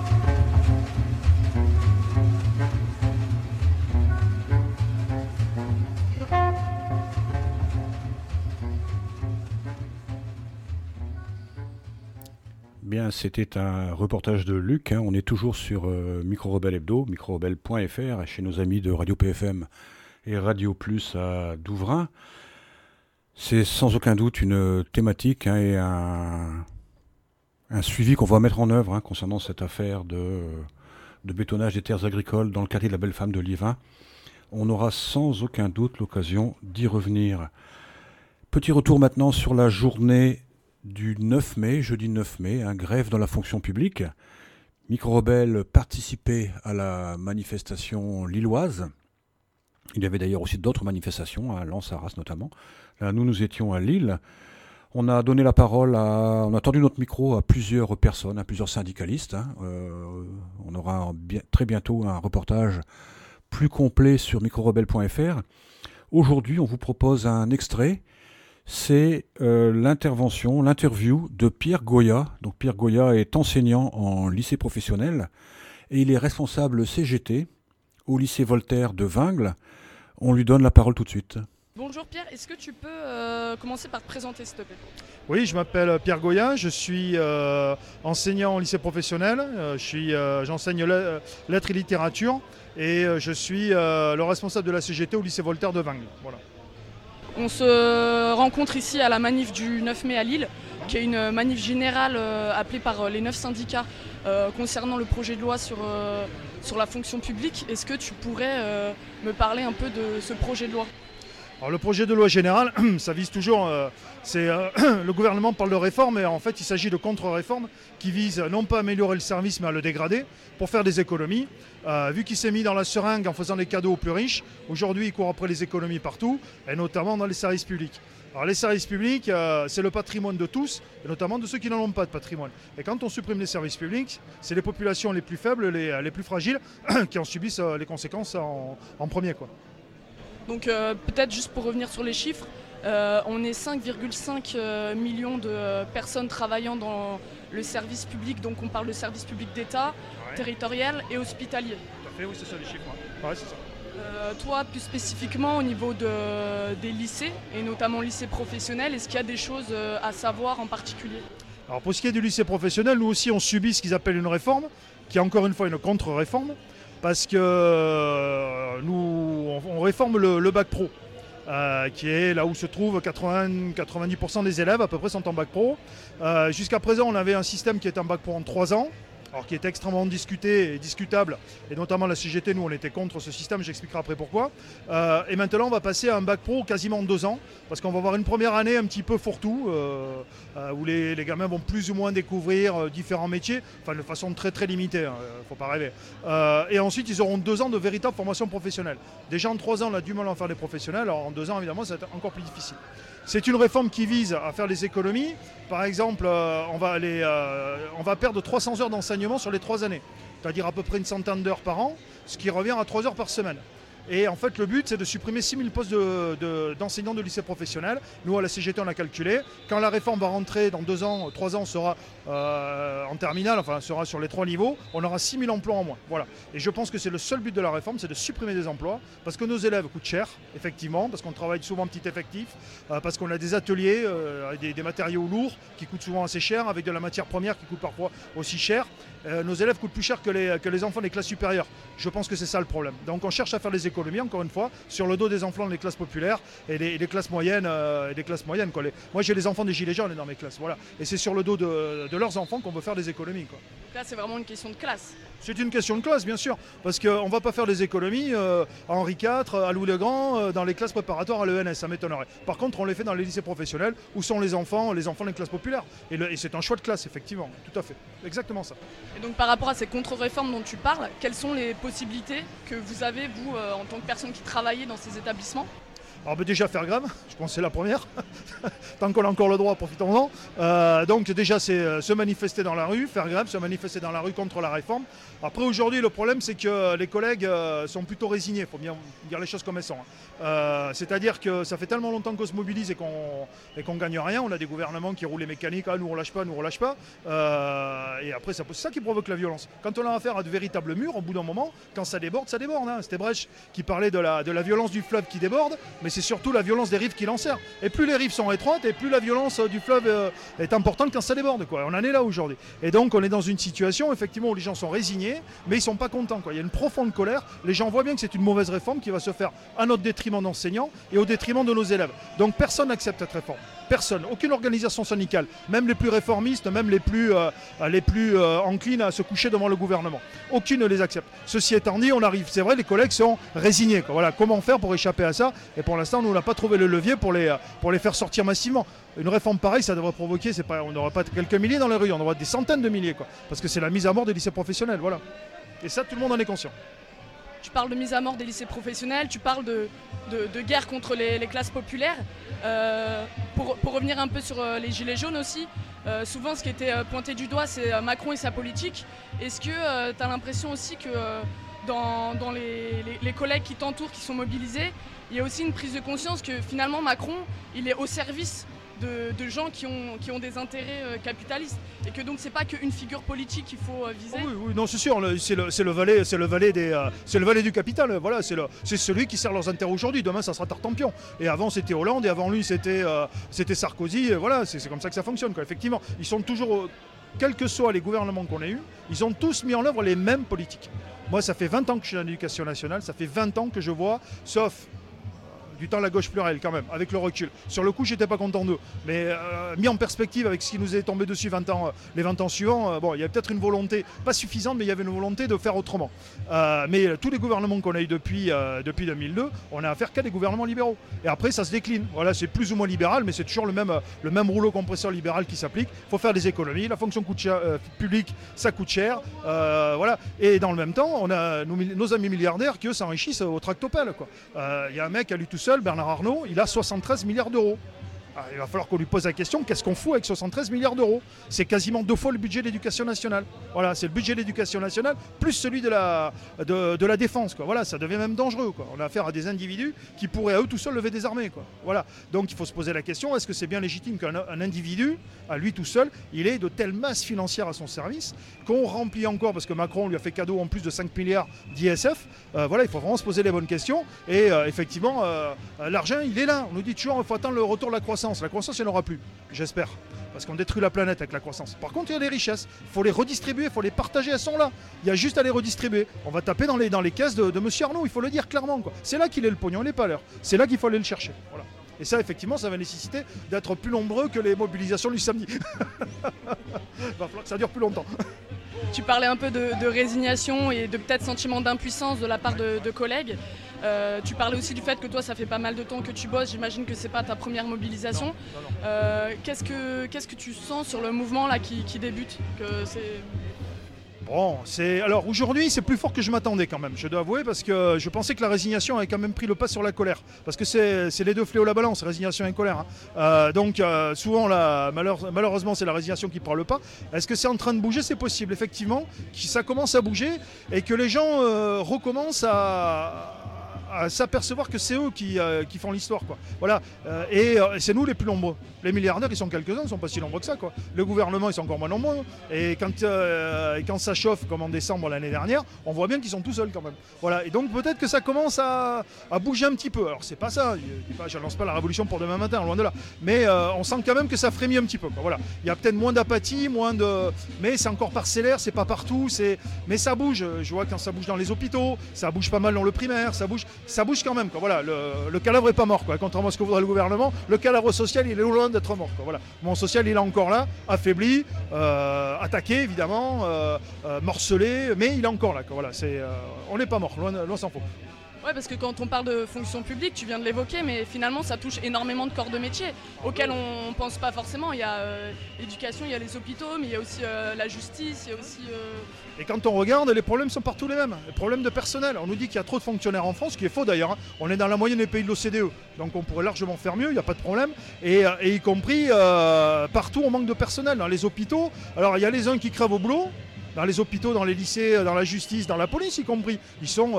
Bien, c'était un reportage de Luc. On est toujours sur Micro Rebelle Hebdo, microrebelle.fr, chez nos amis de Radio PFM et Radio Plus à Douvrin. C'est sans aucun doute une thématique et un suivi qu'on va mettre en œuvre concernant cette affaire de bétonnage des terres agricoles dans le quartier de la Belle Femme de Liévin. On aura sans aucun doute l'occasion d'y revenir. Petit retour maintenant sur la journée du 9 mai, jeudi 9 mai, grève dans la fonction publique. Micro-Rebelle participait à la manifestation lilloise. Il y avait d'ailleurs aussi d'autres manifestations, à Lens, Arras notamment. Là, nous étions à Lille. On a donné la parole on a tendu notre micro à plusieurs personnes, à plusieurs syndicalistes. On aura très bientôt un reportage plus complet sur microrebelle.fr. Aujourd'hui, on vous propose un extrait. C'est l'interview de Pierre Goya. Donc Pierre Goya est enseignant en lycée professionnel et il est responsable CGT au lycée Voltaire de Vingles. On lui donne la parole tout de suite. Bonjour Pierre, est-ce que tu peux commencer par te présenter s'il te plaît ? Oui, je m'appelle Pierre Goya, je suis enseignant au lycée professionnel, j'enseigne lettres et littérature et je suis le responsable de la CGT au lycée Voltaire de Vingles. Voilà. On se rencontre ici à la manif du 9 mai à Lille, qui est une manif générale appelée par les 9 syndicats concernant le projet de loi sur la fonction publique. Est-ce que tu pourrais me parler un peu de ce projet de loi ? Alors le projet de loi général, ça vise toujours, le gouvernement parle de réforme et en fait il s'agit de contre-réformes qui visent non pas à améliorer le service mais à le dégrader pour faire des économies. Vu qu'il s'est mis dans la seringue en faisant des cadeaux aux plus riches, aujourd'hui il court après les économies partout et notamment dans les services publics. Alors les services publics, c'est le patrimoine de tous, et notamment de ceux qui n'en ont pas de patrimoine. Et quand on supprime les services publics, c'est les populations les plus faibles, les plus fragiles, qui en subissent les conséquences en premier, quoi. Donc peut-être juste pour revenir sur les chiffres, on est 5,5 millions de personnes travaillant dans le service public, donc on parle de service public d'État, territorial et hospitalier. Tout à fait, oui, c'est ça les chiffres. Ouais, c'est ça. Toi, plus spécifiquement au niveau des lycées, et notamment lycée professionnel, est-ce qu'il y a des choses à savoir en particulier ? Alors pour ce qui est du lycée professionnel, nous aussi on subit ce qu'ils appellent une réforme, qui est encore une fois une contre-réforme, parce que nous on réforme le bac pro, qui est là où se trouvent 90% des élèves à peu près sont en bac pro. Jusqu'à présent on avait un système qui était en bac pro en 3 ans. Alors qui est extrêmement discuté et discutable, et notamment la CGT, nous on était contre ce système, j'expliquerai après pourquoi. Et maintenant on va passer à un bac pro quasiment en 2 ans, parce qu'on va avoir une première année un petit peu fourre-tout, où les gamins vont plus ou moins découvrir différents métiers, enfin de façon très très limitée, faut pas rêver. Et ensuite ils auront 2 ans de véritable formation professionnelle. Déjà en 3 ans on a du mal à en faire des professionnels, alors en 2 ans évidemment ça va être encore plus difficile. C'est une réforme qui vise à faire des économies. Par exemple, on va perdre 300 heures d'enseignement sur les 3 années, c'est-à-dire à peu près une centaine d'heures par an, ce qui revient à 3 heures par semaine. Et en fait, le but, c'est de supprimer 6000 postes d'enseignants de lycée professionnel. Nous, à la CGT, on a calculé. Quand la réforme va rentrer dans 2 ans, 3 ans, sera en terminale, enfin, sera sur les 3 niveaux, on aura 6000 emplois en moins. Voilà. Et je pense que c'est le seul but de la réforme, c'est de supprimer des emplois, parce que nos élèves coûtent cher, effectivement, parce qu'on travaille souvent en petit effectif, parce qu'on a des ateliers, avec des matériaux lourds qui coûtent souvent assez cher, avec de la matière première qui coûte parfois aussi cher. Nos élèves coûtent plus cher que les enfants des classes supérieures. Je pense que c'est ça le problème. Donc on cherche à faire des économies, encore une fois, sur le dos des enfants des classes populaires et des classes moyennes. Quoi. Moi j'ai les enfants des gilets jaunes dans mes classes, voilà. Et c'est sur le dos de leurs enfants qu'on veut faire des économies, quoi. Là, c'est vraiment une question de classe. C'est une question de classe, bien sûr, parce qu'on ne va pas faire des économies à Henri IV, à Louis-le-Grand, dans les classes préparatoires à l'ENS, ça m'étonnerait. Par contre, on les fait dans les lycées professionnels, où sont les enfants des classes populaires. Et c'est un choix de classe, effectivement, tout à fait. Exactement ça. Et donc par rapport à ces contre-réformes dont tu parles, quelles sont les possibilités que vous avez, vous, en tant que personne qui travaillez dans ces établissements ? Alors déjà faire grève, je pense que c'est la première. Tant qu'on a encore le droit, profitons-en. Donc déjà c'est se manifester dans la rue, faire grève, se manifester dans la rue contre la réforme. Après aujourd'hui le problème c'est que les collègues sont plutôt résignés, il faut bien dire les choses comme elles sont. C'est-à-dire que ça fait tellement longtemps qu'on se mobilise et qu'on gagne rien. On a des gouvernements qui roulent les mécaniques, nous on relâche pas, nous on relâche pas. Et après c'est ça qui provoque la violence. Quand on a affaire à de véritables murs, au bout d'un moment, quand ça déborde, ça déborde. Hein. C'était Brecht qui parlait de la violence du fleuve qui déborde, mais c'est surtout la violence des rives qui l'enserre. Et plus les rives sont étroites, et plus la violence du fleuve est importante quand ça déborde, quoi. On en est là aujourd'hui. Et donc on est dans une situation effectivement où les gens sont résignés, mais ils sont pas contents, quoi. Il y a une profonde colère. Les gens voient bien que c'est une mauvaise réforme qui va se faire à notre détriment d'enseignants et au détriment de nos élèves. Donc personne n'accepte cette réforme. Personne, aucune organisation syndicale, même les plus réformistes, même les plus enclines à se coucher devant le gouvernement. Aucune ne les accepte. Ceci étant dit, on arrive, c'est vrai, les collègues sont résignés, quoi. Voilà, comment faire pour échapper à ça? Et pour l'instant, nous, on n'a pas trouvé le levier pour les faire sortir massivement. Une réforme pareille, ça devrait provoquer, on n'aura pas quelques milliers dans les rues, on aura des centaines de milliers, quoi. Parce que c'est la mise à mort des lycées professionnels, voilà. Et ça, tout le monde en est conscient. Tu parles de mise à mort des lycées professionnels, tu parles de guerre contre les classes populaires. Pour revenir un peu sur les gilets jaunes aussi, souvent ce qui était pointé du doigt, c'est Macron et sa politique. Est-ce que tu as l'impression aussi que dans les collègues qui t'entourent, qui sont mobilisés, il y a aussi une prise de conscience que finalement Macron, il est au service de gens qui ont des intérêts capitalistes et que donc c'est pas qu'une figure politique qu'il faut viser. Oui, non, c'est sûr, c'est le valet du capital, voilà, c'est celui qui sert leurs intérêts aujourd'hui. Demain ça sera Tartampion. Et avant c'était Hollande et avant lui c'était Sarkozy, et voilà, c'est comme ça que ça fonctionne, quoi. Effectivement, ils sont toujours, quels que soient les gouvernements qu'on ait eus, ils ont tous mis en œuvre les mêmes politiques. Moi ça fait 20 ans que je suis dans l'éducation nationale, ça fait 20 ans que je vois, sauf du temps la gauche plurielle quand même, avec le recul. Sur le coup, j'étais pas content d'eux. Mais mis en perspective avec ce qui nous est tombé dessus les 20 ans suivants, bon, il y a peut-être une volonté, pas suffisante, mais il y avait une volonté de faire autrement. Mais tous les gouvernements qu'on a eu depuis 2002, on a affaire qu'à des gouvernements libéraux. Et après, ça se décline. Voilà, c'est plus ou moins libéral, mais c'est toujours le même rouleau compresseur libéral qui s'applique. Il faut faire des économies. La fonction publique, ça coûte cher. Voilà. Et dans le même temps, on a nos amis milliardaires qui, eux, s'enrichissent au tractopelle, quoi. Il y a un mec à lui tout seul, Bernard Arnault, il a 73 milliards d'euros. Il va falloir qu'on lui pose la question, qu'est-ce qu'on fout avec 73 milliards d'euros? C'est quasiment 2 fois le budget de l'éducation nationale. Voilà, c'est le budget de l'éducation nationale plus celui de la défense, quoi. Voilà, ça devient même dangereux, quoi. On a affaire à des individus qui pourraient à eux tout seuls lever des armées, quoi. Voilà. Donc il faut se poser la question, est-ce que c'est bien légitime qu'un individu, à lui tout seul, il ait de telles masses financières à son service, qu'on remplit encore, parce que Macron lui a fait cadeau en plus de 5 milliards d'ISF. Voilà, il faut vraiment se poser les bonnes questions. Et effectivement, l'argent, il est là. On nous dit toujours, il faut attendre le retour de la croissance. La croissance, il n'y en aura plus, j'espère, parce qu'on détruit la planète avec la croissance. Par contre, il y a des richesses, il faut les redistribuer, il faut les partager, elles sont là. Il y a juste à les redistribuer. On va taper dans les caisses de M. Arnault, il faut le dire clairement, quoi. C'est là qu'il est le pognon, il n'est pas l'heure. C'est là qu'il faut aller le chercher. Voilà. Et ça, effectivement, ça va nécessiter d'être plus nombreux que les mobilisations du samedi. Il va falloir que ça dure plus longtemps. Tu parlais un peu de résignation et de peut-être sentiment d'impuissance de la part de collègues. Tu parlais aussi du fait que toi, ça fait pas mal de temps que tu bosses. J'imagine que c'est pas ta première mobilisation. Non. Qu'est-ce que tu sens sur le mouvement là qui débute que c'est... Bon, alors aujourd'hui c'est plus fort que je m'attendais quand même, je dois avouer, parce que je pensais que la résignation avait quand même pris le pas sur la colère, parce que c'est les deux fléaux la balance, résignation et colère, hein. Donc souvent malheureusement c'est la résignation qui prend le pas. Est-ce que c'est en train de bouger? C'est possible effectivement, ça commence à bouger et que les gens recommencent à à s'apercevoir que c'est eux qui font l'histoire, quoi. Voilà. C'est nous les plus nombreux. Les milliardaires, ils sont quelques-uns, ils sont pas si nombreux que ça, quoi. Le gouvernement, ils sont encore moins nombreux. Et quand ça chauffe, comme en décembre l'année dernière, on voit bien qu'ils sont tout seuls quand même. Voilà. Et donc peut-être que ça commence à bouger un petit peu. Alors c'est pas ça. Je n'annonce pas la révolution pour demain matin, loin de là. Mais on sent quand même que ça frémit un petit peu, quoi. Voilà. Il y a peut-être moins d'apathie, mais c'est encore parcellaire, c'est pas partout. Mais ça bouge. Je vois quand ça bouge dans les hôpitaux, ça bouge pas mal dans le primaire, ça bouge quand même, quoi. Voilà. Le cadavre est pas mort, quoi. Contrairement à ce que voudrait le gouvernement, le cadavre social, il est loin d'être mort, quoi. Voilà. Le monde social, il est encore là, affaibli, attaqué évidemment, morcelé, mais il est encore là, quoi. Voilà. On n'est pas mort, loin s'en faut. Ouais, parce que quand on parle de fonction publique, tu viens de l'évoquer, mais finalement ça touche énormément de corps de métier auxquels on pense pas forcément. Il y a l'éducation, il y a les hôpitaux, mais il y a aussi la justice, il y a aussi... Et quand on regarde, les problèmes sont partout les mêmes. Les problèmes de personnel. On nous dit qu'il y a trop de fonctionnaires en France, ce qui est faux d'ailleurs, hein. On est dans la moyenne des pays de l'OCDE, donc on pourrait largement faire mieux, il n'y a pas de problème. Et y compris, partout on manque de personnel. Dans les hôpitaux, alors il y a les uns qui crèvent au boulot, dans les hôpitaux, dans les lycées, dans la justice, dans la police y compris. Ils sont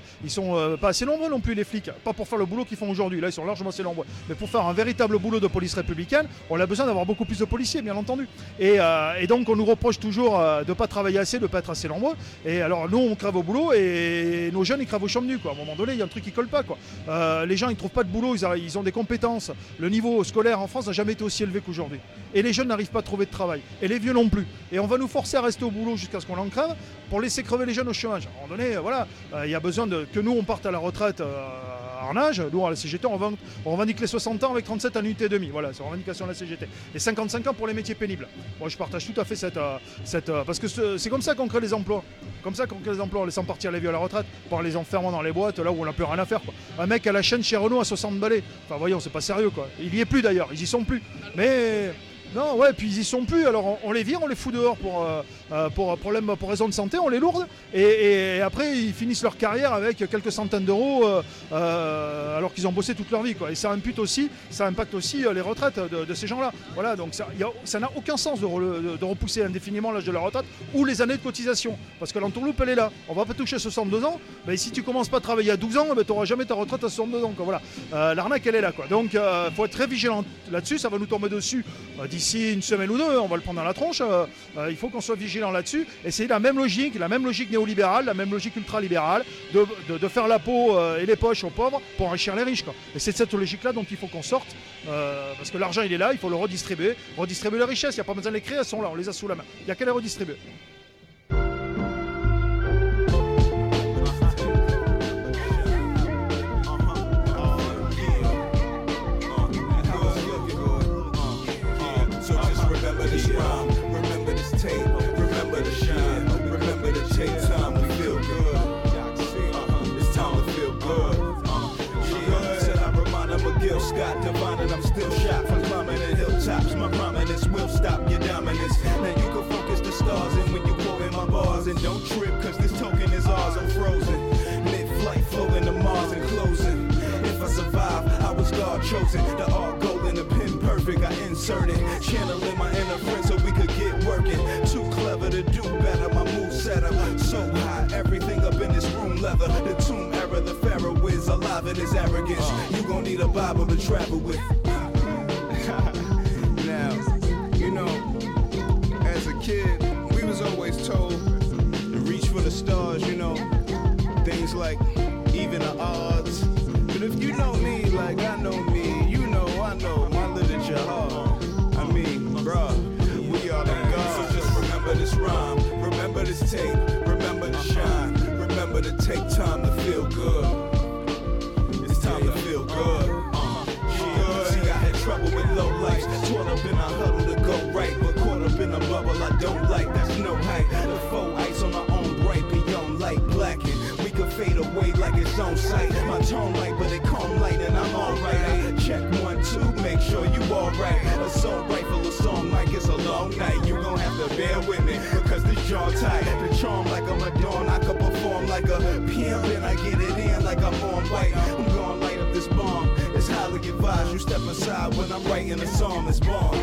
pas assez nombreux non plus, les flics. Pas pour faire le boulot qu'ils font aujourd'hui, là ils sont largement assez nombreux. Mais pour faire un véritable boulot de police républicaine, on a besoin d'avoir beaucoup plus de policiers, bien entendu. Et donc on nous reproche toujours de ne pas travailler assez, de ne pas être assez nombreux. Et alors nous on crève au boulot et nos jeunes ils crèvent au chômage nu, quoi. À un moment donné il y a un truc qui colle pas, quoi. Les gens ils trouvent pas de boulot, ils ont des compétences. Le niveau scolaire en France n'a jamais été aussi élevé qu'aujourd'hui. Et les jeunes n'arrivent pas à trouver de travail. Et les vieux non plus. Et on va nous forcer à rester au boulot jusqu'à ce qu'on en crève pour laisser crever les jeunes au chômage. À un moment donné, voilà, il y a besoin que nous on parte à la retraite en âge. Nous à la CGT on revendique les 60 ans avec 37 annuités et demie. Voilà, c'est la revendication de la CGT. Et 55 ans pour les métiers pénibles. Moi je partage tout à fait parce que c'est comme ça qu'on crée les emplois. Comme ça qu'on crée les emplois, en laissant partir les vieux à la retraite, par les enfermant dans les boîtes, là où on n'a plus rien à faire, quoi. Un mec à la chaîne chez Renault à 60 balais. Enfin voyons, c'est pas sérieux, quoi. Il y est plus d'ailleurs, ils y sont plus. Mais... Non, ouais, puis ils y sont plus, alors on les vire, on les fout dehors pour raison de santé, on les lourde, et après ils finissent leur carrière avec quelques centaines d'euros alors qu'ils ont bossé toute leur vie, quoi. Et ça impacte aussi les retraites de ces gens-là. Voilà, donc ça n'a aucun sens de repousser indéfiniment l'âge de la retraite ou les années de cotisation, parce que l'entourloupe elle est là. On va pas toucher 62 ans, mais si tu commences pas à travailler à 12 ans, tu n'auras jamais ta retraite à 62 ans, quoi. Voilà, l'arnaque elle est là, quoi. Donc faut être très vigilant là-dessus, ça va nous tomber dessus d'ici une semaine ou deux, on va le prendre dans la tronche. Il faut qu'on soit vigilant là-dessus. Et c'est la même logique néolibérale, la même logique ultralibérale de faire la peau et les poches aux pauvres pour enrichir les riches, quoi. Et c'est de cette logique-là dont il faut qu'on sorte, parce que l'argent il est là, il faut le redistribuer les richesses. Il n'y a pas besoin de les créer, elles sont là, on les a sous la main. Il n'y a qu'à les redistribuer. Scott Devine and I'm still shot from climbing the hilltops. My prominence will stop your dominance. Now you can focus the stars and when you quoting my bars. And don't trip cause this token is ours, I'm frozen. Mid flight floating to Mars and closing. If I survive, I was God chosen. The art gold and the pen perfect, I inserted. Channeling my inner friend so we could get working. Too clever to do better, my move set up. So high, everything up in this room leather. The tomb era, the pharaoh is alive in his arrogance. You gon' need a Bible to travel with. Now, you know, as a kid, we was always told to reach for the stars, you know. Things like even the odds. But if you know me like I know me, you know I know my literature hard. I mean, bruh, we are the gods. So just remember this rhyme, remember this tape, remember to shine, remember to take time to feel good. It's time to feel good. See, I had trouble with low lights, caught up in a huddle to go right, but caught up in a bubble I don't like. That's no height. The faux ice on our own bright beyond light blackened. We could fade away like it's on sight. My tone light, but it calm light, and I'm alright. Check 1, 2, make sure you alright. Assault rifle, a song like it's a long night. You gon' have to bear with me because this jaw tight. The charm like I'm a dawn, I can perform like a pimp, and I get it in like I'm on white. I'm gonna light up this bomb. It's highly advised you step aside when I'm writing a song that's bomb.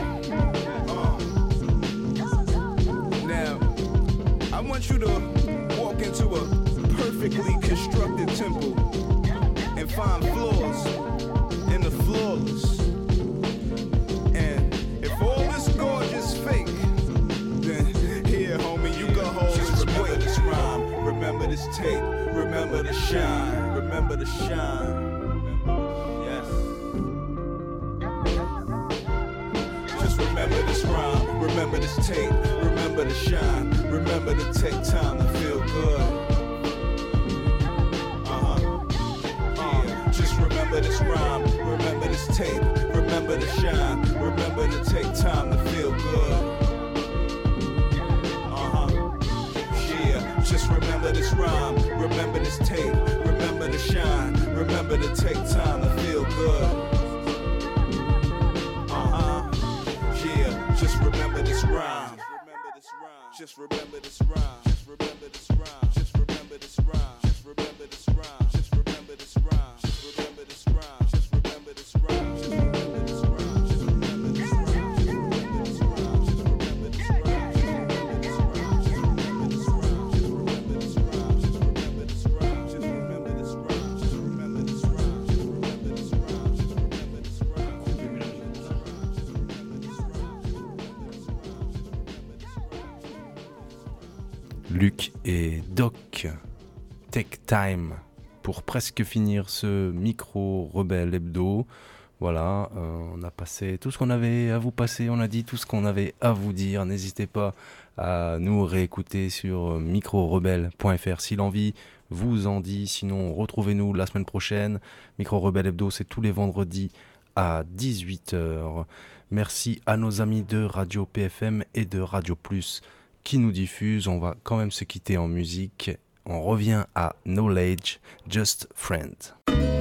Now, I want you to walk into a perfectly constructed temple. find flaws in the flawless. And if all this gorgeous fake, then here, homie, you can hold this remember this rhyme, remember this tape, remember the shine, remember the shine. Yes. Just remember this rhyme, remember this tape, remember the shine, remember to take time to feel good. Just remember this rhyme, remember this tape, remember to shine, remember to take time to feel good. Yeah, just remember this rhyme, remember this tape, remember to shine, remember to take time to feel good. Yeah, just remember this rhyme. Just remember this rhyme. Just remember this rhyme. Just remember this rhyme. Just remember this rhyme. Just remember this rhyme. Just remember this rhyme. Just remember this rhyme. Just remember this rhyme. Just remember this rhyme. Just remember this rhyme. Just remember this rhyme. Just remember this rhyme. Just remember this rhyme. Just remember this rhyme. Just remember this rhyme. Just remember this rhyme. Just remember this rhyme. Just remember this rhyme. Just remember this Luc et Doc, Take Time, pour presque finir ce micro Rebelle Hebdo. Voilà, on a passé tout ce qu'on avait à vous passer, on a dit tout ce qu'on avait à vous dire. N'hésitez pas à nous réécouter sur microrebelle.fr si l'envie vous en dit. Sinon, retrouvez-nous la semaine prochaine. Micro Rebelle Hebdo, c'est tous les vendredis à 18h. Merci à nos amis de Radio PFM et de Radio Plus qui nous diffusent. On va quand même se quitter en musique. On revient à Knowledge, Just Friend.